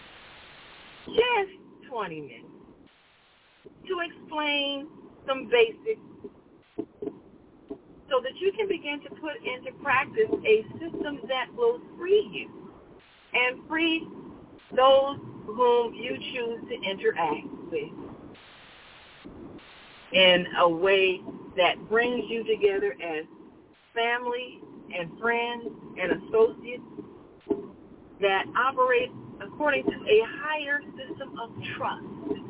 just 20 minutes, to explain some basics so that you can begin to put into practice a system that will free you and free those whom you choose to interact with in a way that brings you together as family and friends and associates that operate according to a higher system of trust.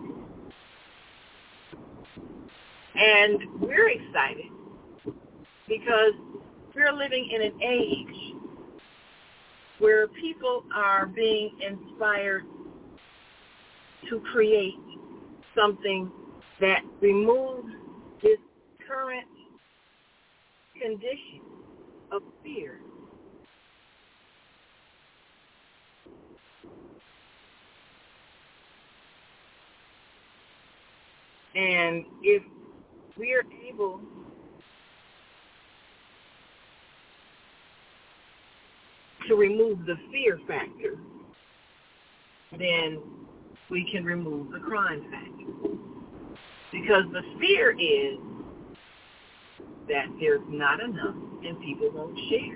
And we're excited because we're living in an age where people are being inspired to create something that removes this current condition of fear. And if we are able to remove the fear factor, then we can remove the crime factor. Because the fear is that there's not enough and people won't share.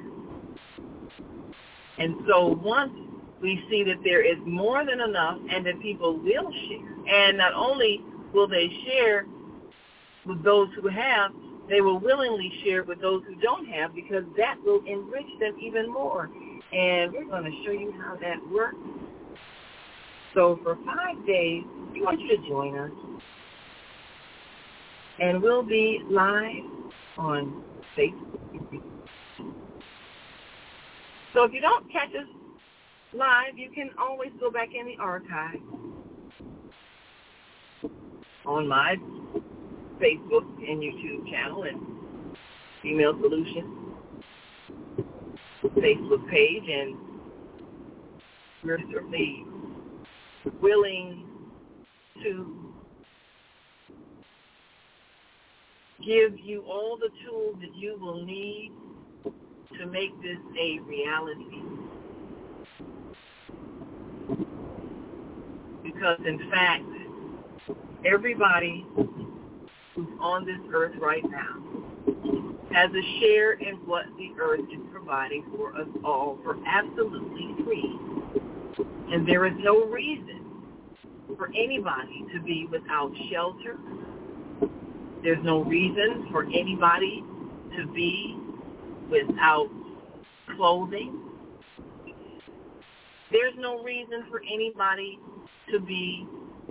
And so once we see that there is more than enough and that people will share, and not only will they share with those who have, they will willingly share with those who don't have, because that will enrich them even more. And we're going to show you how that works. So for 5 days, we want you to join us. And we'll be live on Facebook. So if you don't catch us live, you can always go back in the archive on my Facebook and YouTube channel and Female Solutions Facebook page, and we're certainly willing to give you all the tools that you will need to make this a reality. Because in fact, everybody who's on this earth right now has a share in what the earth is providing for us all for absolutely free. And there is no reason for anybody to be without shelter. There's no reason for anybody to be without clothing. There's no reason for anybody to be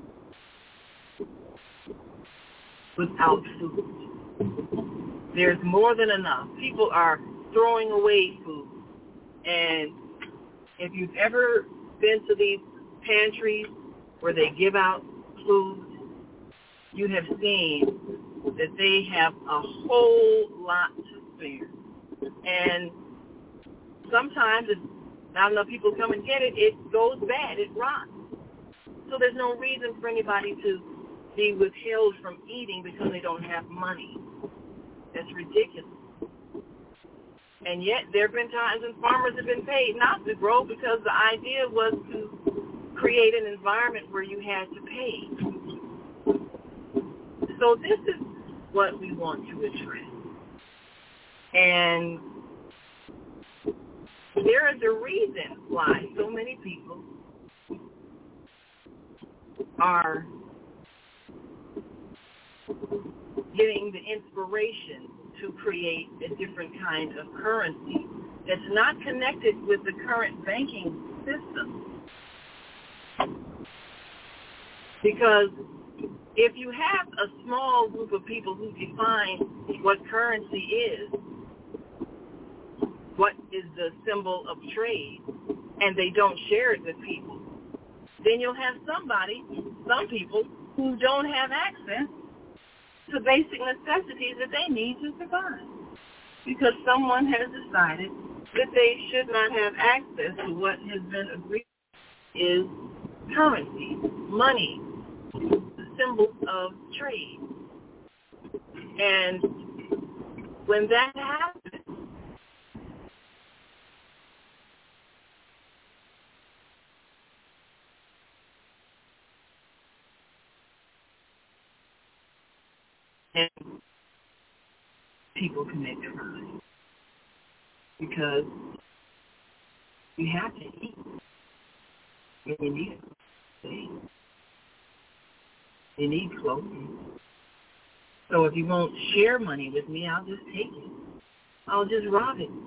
without food. There's more than enough. People are throwing away food. And if you've ever been to these pantries where they give out food, you have seen that they have a whole lot to spare. And sometimes if not enough people come and get it, it goes bad, it rots. So there's no reason for anybody to be withheld from eating because they don't have money. That's ridiculous. And yet there have been times when farmers have been paid not to grow because the idea was to create an environment where you had to pay. So this is what we want to address. And there is a reason why so many people are getting the inspiration to create a different kind of currency that's not connected with the current banking system. Because if you have a small group of people who define what currency is, what is the symbol of trade, and they don't share it with people, then you'll have some people who don't have access to basic necessities that they need to survive, because someone has decided that they should not have access to what has been agreed is currency, money, the symbol of trade. And when that happens, and people commit crime because you have to eat and you need it. You need clothing. So if you won't share money with me, I'll just take it. I'll just rob it.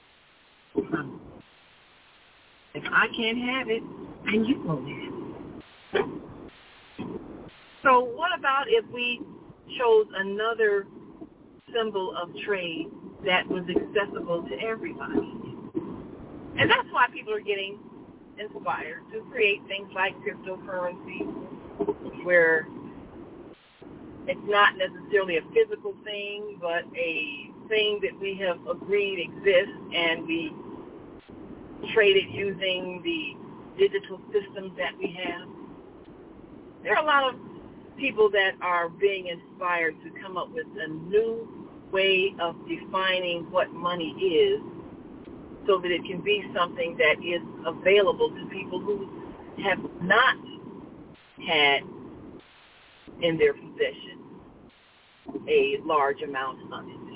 If I can't have it, then you won't have it. So what about if we chose another symbol of trade that was accessible to everybody? And that's why people are getting inspired to create things like cryptocurrency, where it's not necessarily a physical thing, but a thing that we have agreed exists, and we trade it using the digital systems that we have. There are a lot of people that are being inspired to come up with a new way of defining what money is, so that it can be something that is available to people who have not had in their possession a large amount of it.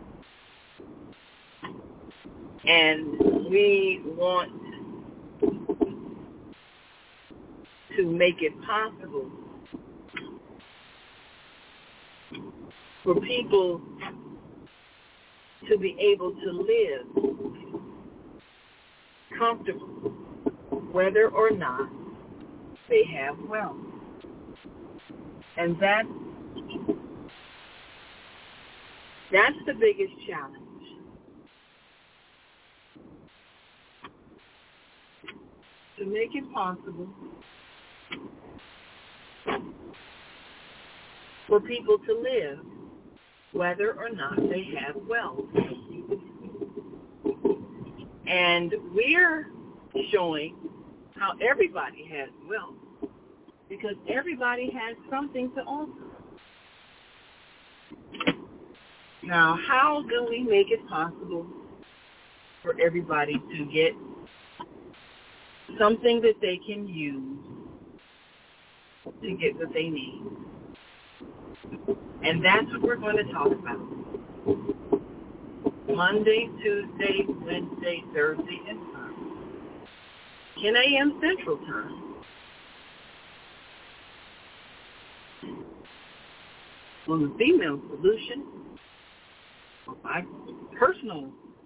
And we want to make it possible for people to be able to live comfortably, whether or not they have wealth. And that's the biggest challenge. To make it possible for people to live whether or not they have wealth. And we're showing how everybody has wealth because everybody has something to offer. Now, how do we make it possible for everybody to get something that they can use to get what they need? And that's what we're going to talk about. Monday, Tuesday, Wednesday, Thursday, and Friday. 10 a.m. Central Time. On the Female Solution, my personal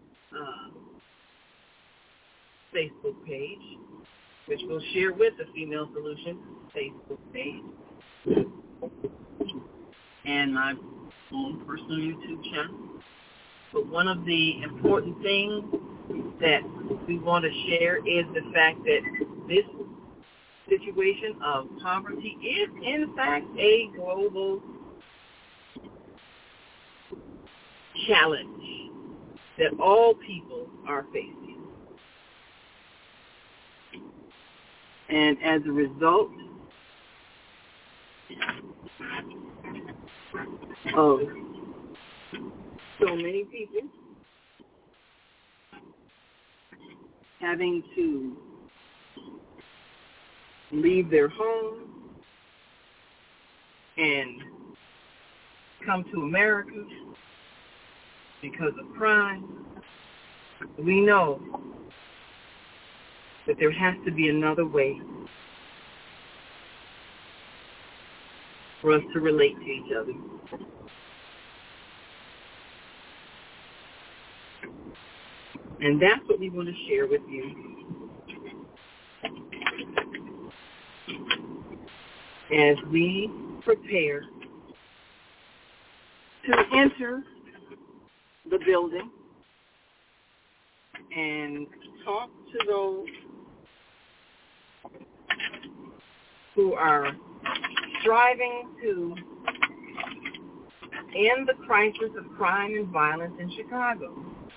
Facebook page, which we'll share with the Female Solution Facebook page, and my own personal YouTube channel. But one of the important things that we want to share is the fact that this situation of poverty is, in fact, a global challenge that all people are facing. And as a result of so many people having to leave their home and come to America because of crime, we know that there has to be another way for us to relate to each other. And that's what we want to share with you as we prepare to enter the building and talk to those who are striving to end the crisis of crime and violence in Chicago.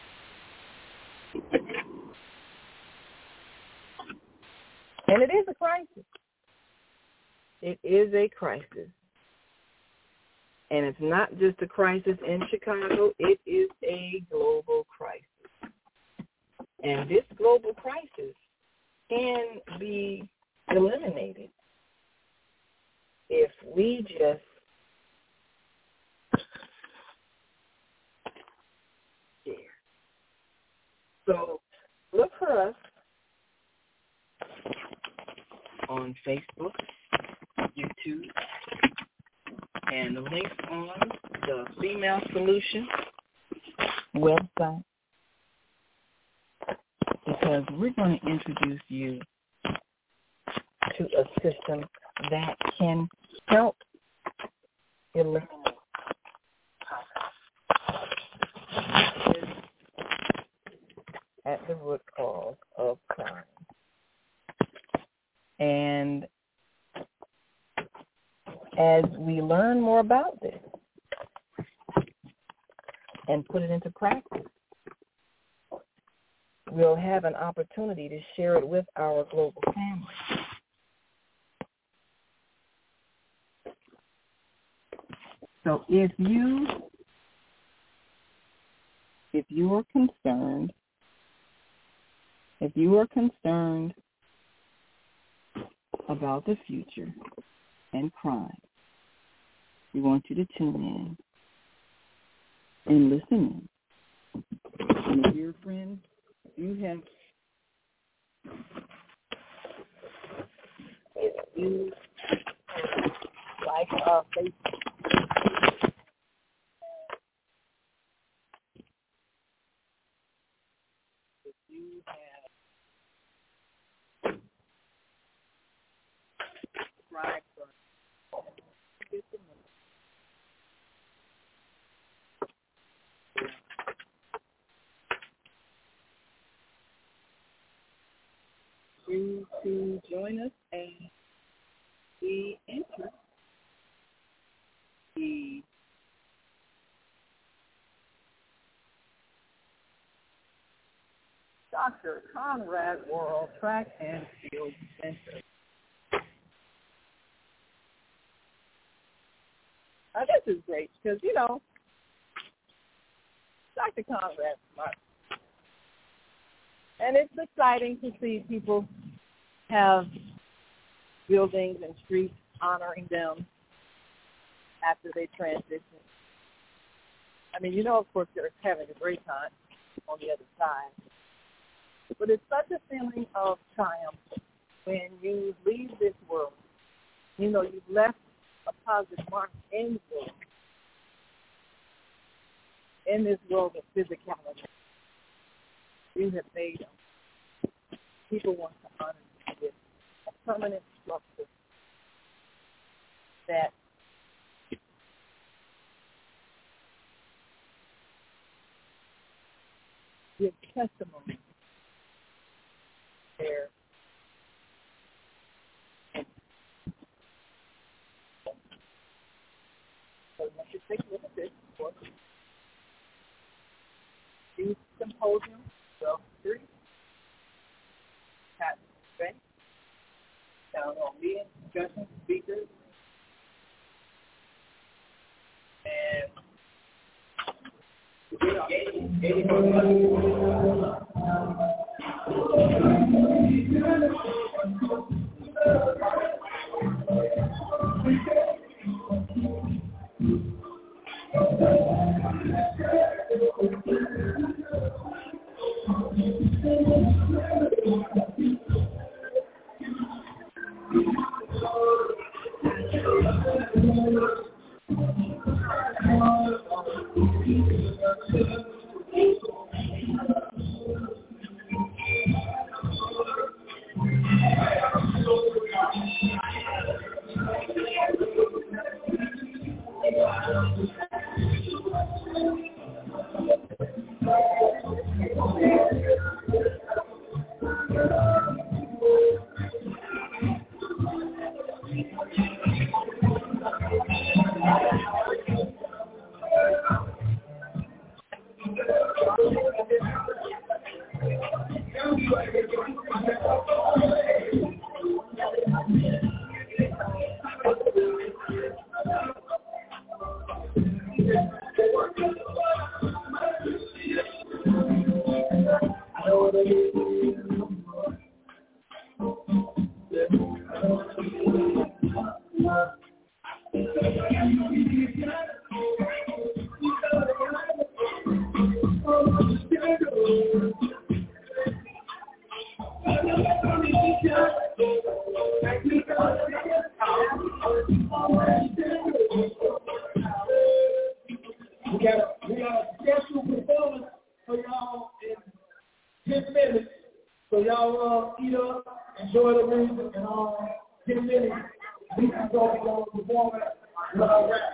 And it is a crisis. It is a crisis. And it's not just a crisis in Chicago, it is a global crisis. And this global crisis can be eliminated if we just share. So look for us on Facebook, YouTube, and the link on the Female Solution website, because we're going to introduce you to a system that can help eliminate at the root cause of crime. And as we learn more about this and put it into practice, we'll have an opportunity to share it with our global family. So if you are concerned about the future, and crime. We want you to tune in and listen in. And dear friends, you like our Facebook. If you have subscribed you to join us as we enter the Dr. Conrad World Track and Field Center. This is great because, Dr. Conrad's smart. And it's exciting to see people have buildings and streets honoring them after they transition. I mean, of course, they're having a great time on the other side. But it's such a feeling of triumph when you leave this world. You've left a positive mark in the world, in this world of physicality. You have made them. People want to honor you with a permanent structure that gives testimony there. So let's just take a look at this. Youth Symposium, 12-3. Pat Bank. Town hall meeting, discussion, speakers. We got a special performance for y'all in 10 minutes. So y'all eat up, enjoy the music, and 10 minutes, we can go perform it with our rap.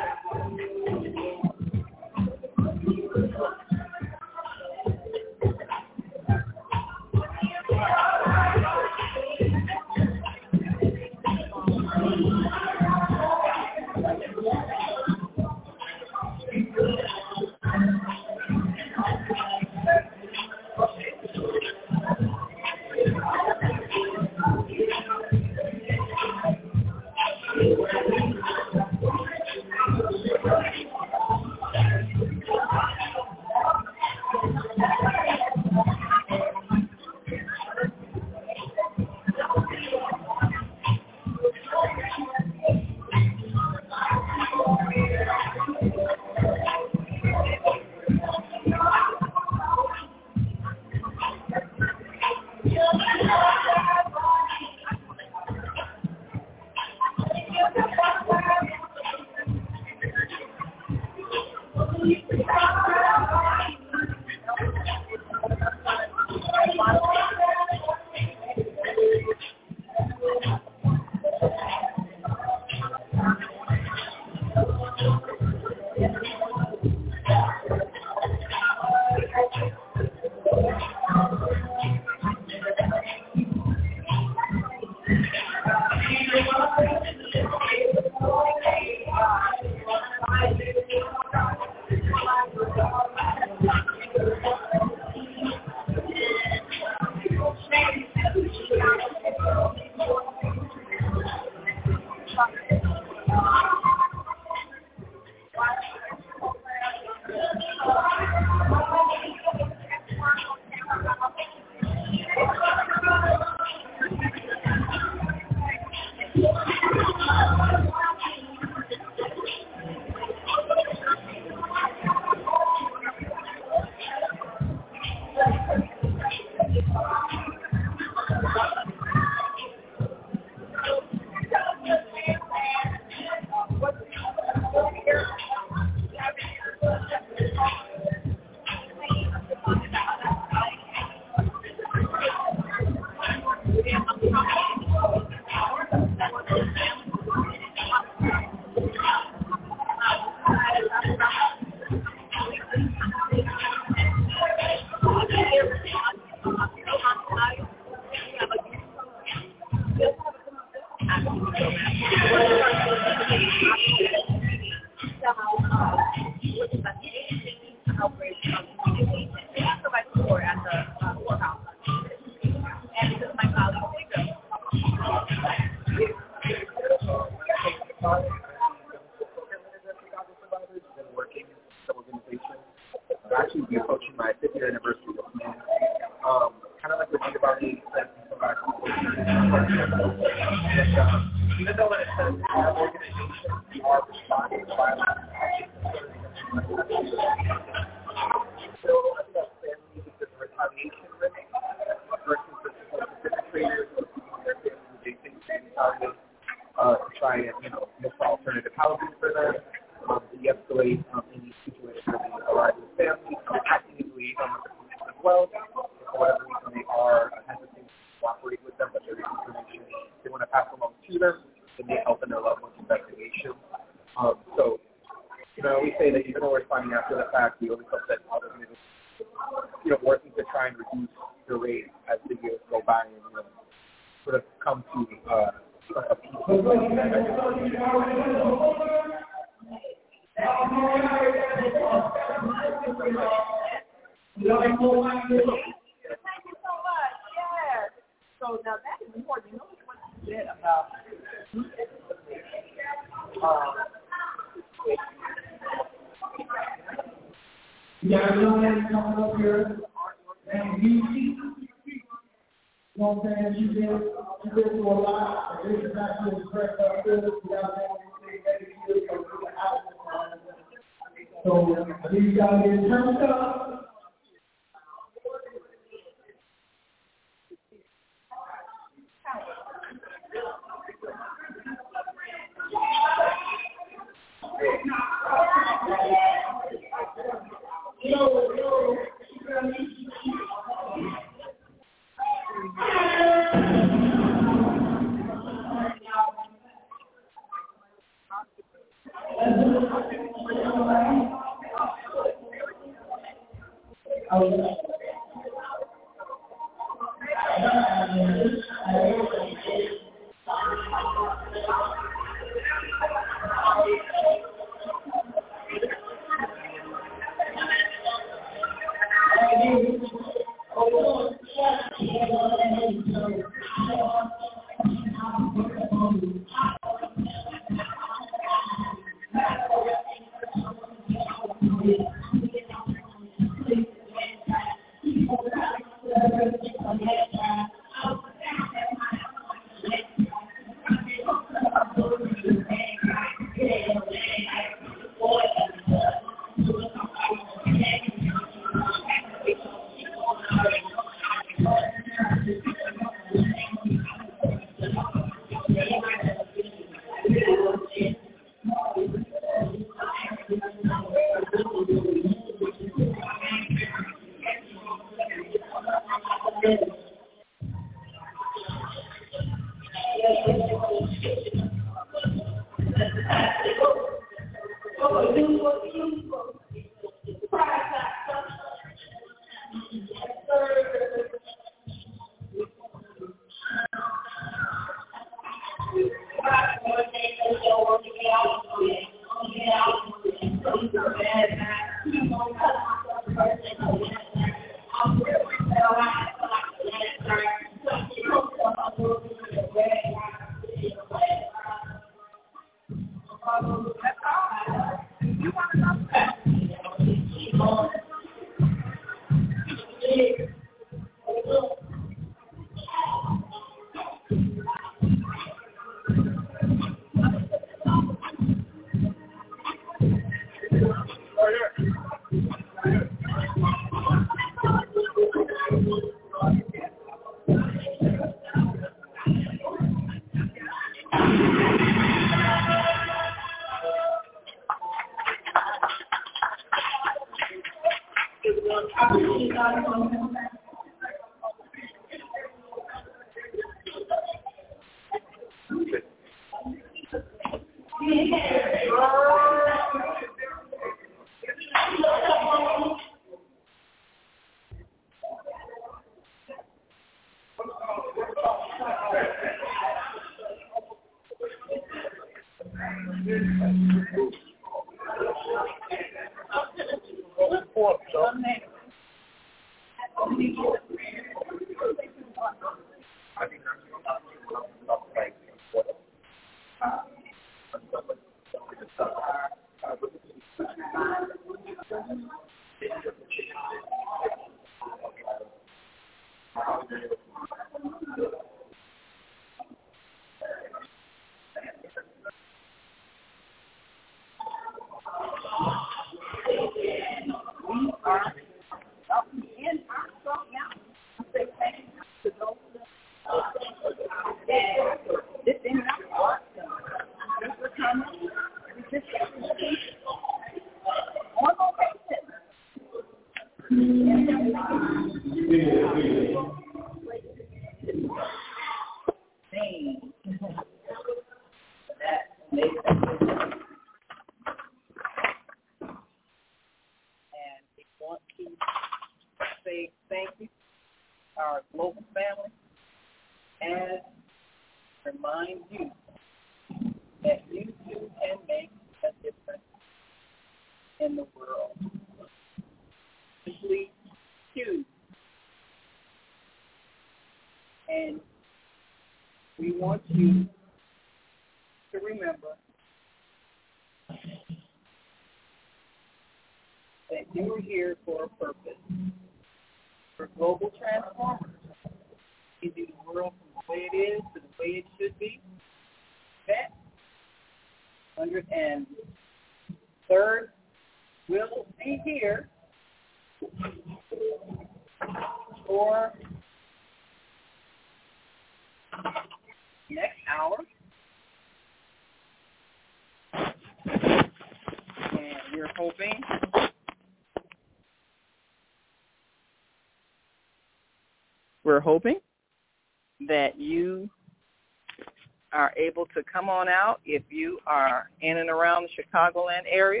hoping that you are able to come on out if you are in and around the Chicagoland area,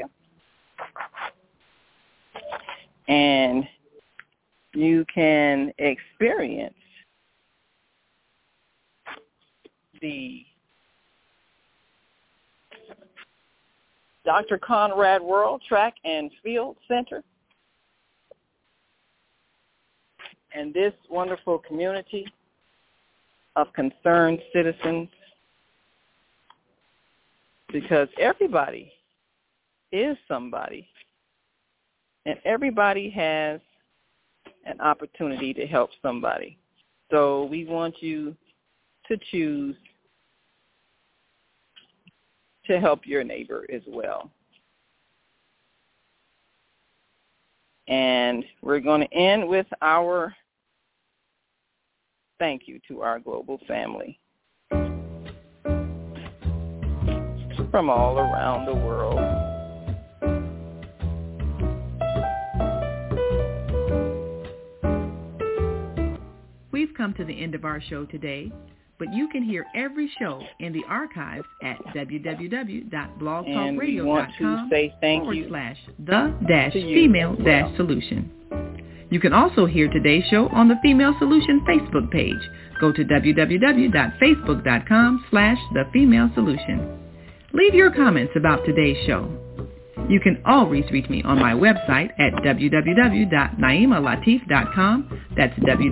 and you can experience the Dr. Conrad World Track and Field Center and this wonderful community of concerned citizens, because everybody is somebody and everybody has an opportunity to help somebody. So we want you to choose to help your neighbor as well. And we're going to end with our thank you to our global family from all around the world. We've come to the end of our show today, but you can hear every show in the archives at www.blogtalkradio.com/the-female-solution. You can also hear today's show on the Female Solution Facebook page. Go to www.facebook.com/thefemalesolution. Leave your comments about today's show. You can always reach me on my website at www.naimalatif.com. That's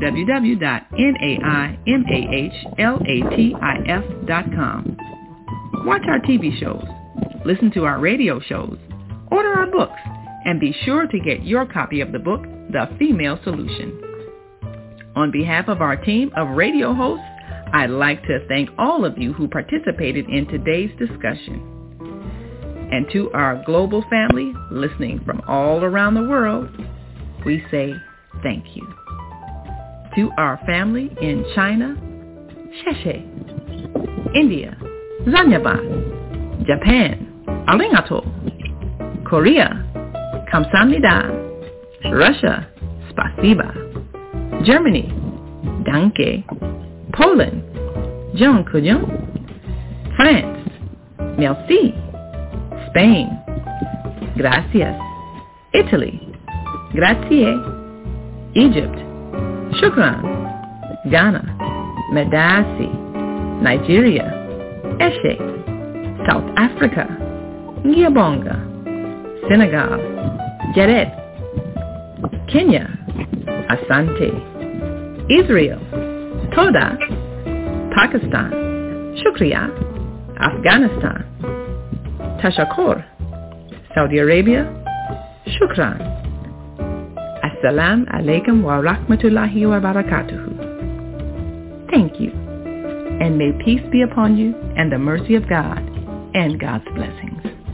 www.naimalatif.com. Watch our TV shows, listen to our radio shows, order our books, and be sure to get your copy of the book, The Female Solution. On behalf of our team of radio hosts, I'd like to thank all of you who participated in today's discussion. And to our global family listening from all around the world, we say thank you. To our family in China, Sheshe, India, Zanyaba, Japan, Arigato, Korea, Kamsahamnida, Russia, Spasiba, Germany, Danke, Poland, Jean Couillon, France, Merci, Spain, Gracias, Italy, Grazie, Egypt, Shukran, Ghana, Medasi, Nigeria, Eshe, South Africa, Ngiyabonga, Senegal, Jared, Kenya, Asante, Israel, Toda, Pakistan, Shukriya, Afghanistan, Tashakkur, Saudi Arabia, Shukran. Assalamu alaikum wa rahmatullahi wa barakatuhu. Thank you, and may peace be upon you and the mercy of God and God's blessings.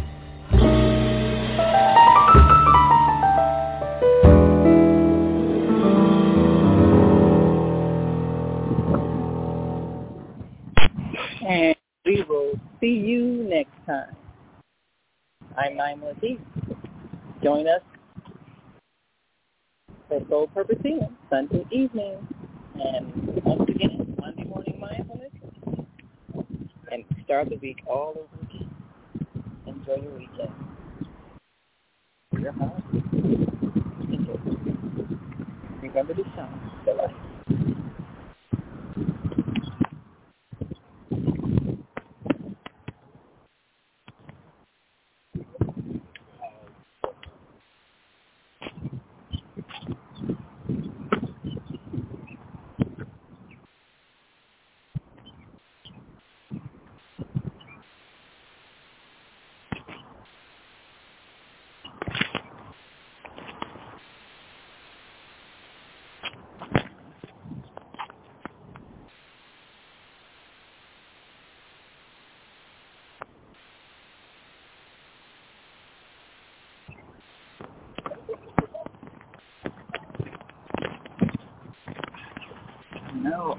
And we will see you next time. I'm Naima Latif. Join us for Soul Purpose Healing, Sunday evening, and once again, Monday morning mindfulness, and start the week all over again. Enjoy your weekend. Your heart. Enjoy. Remember to shine the light. No.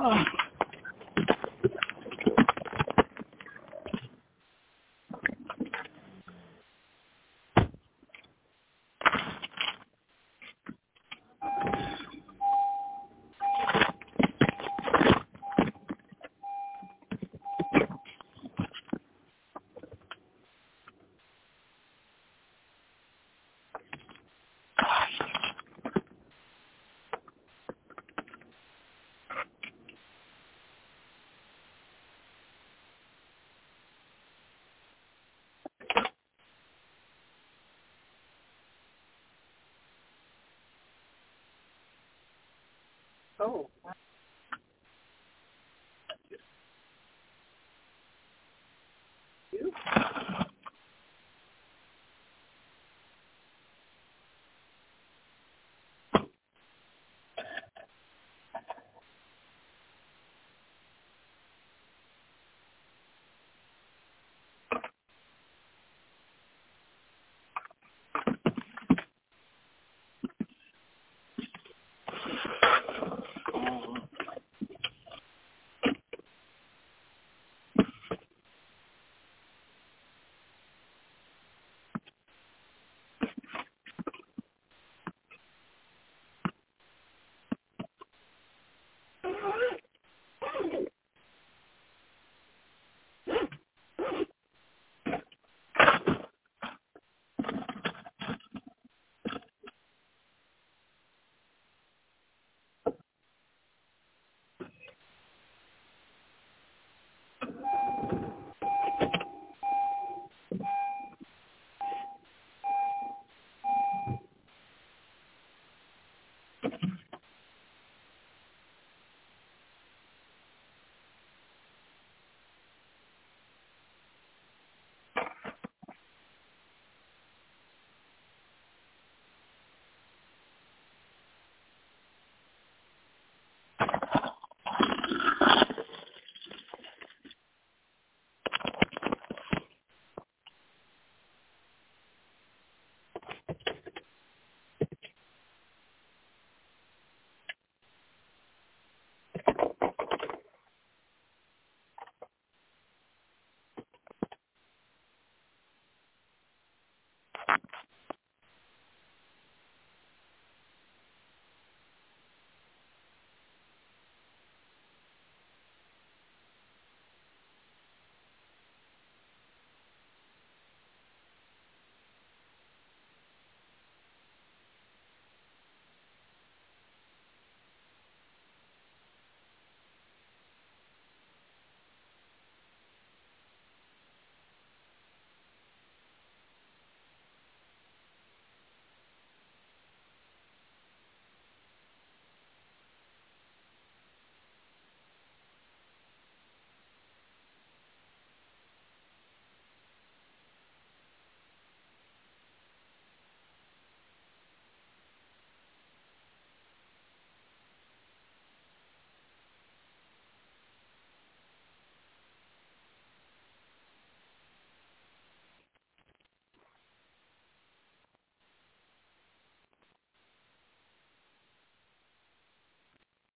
Oh.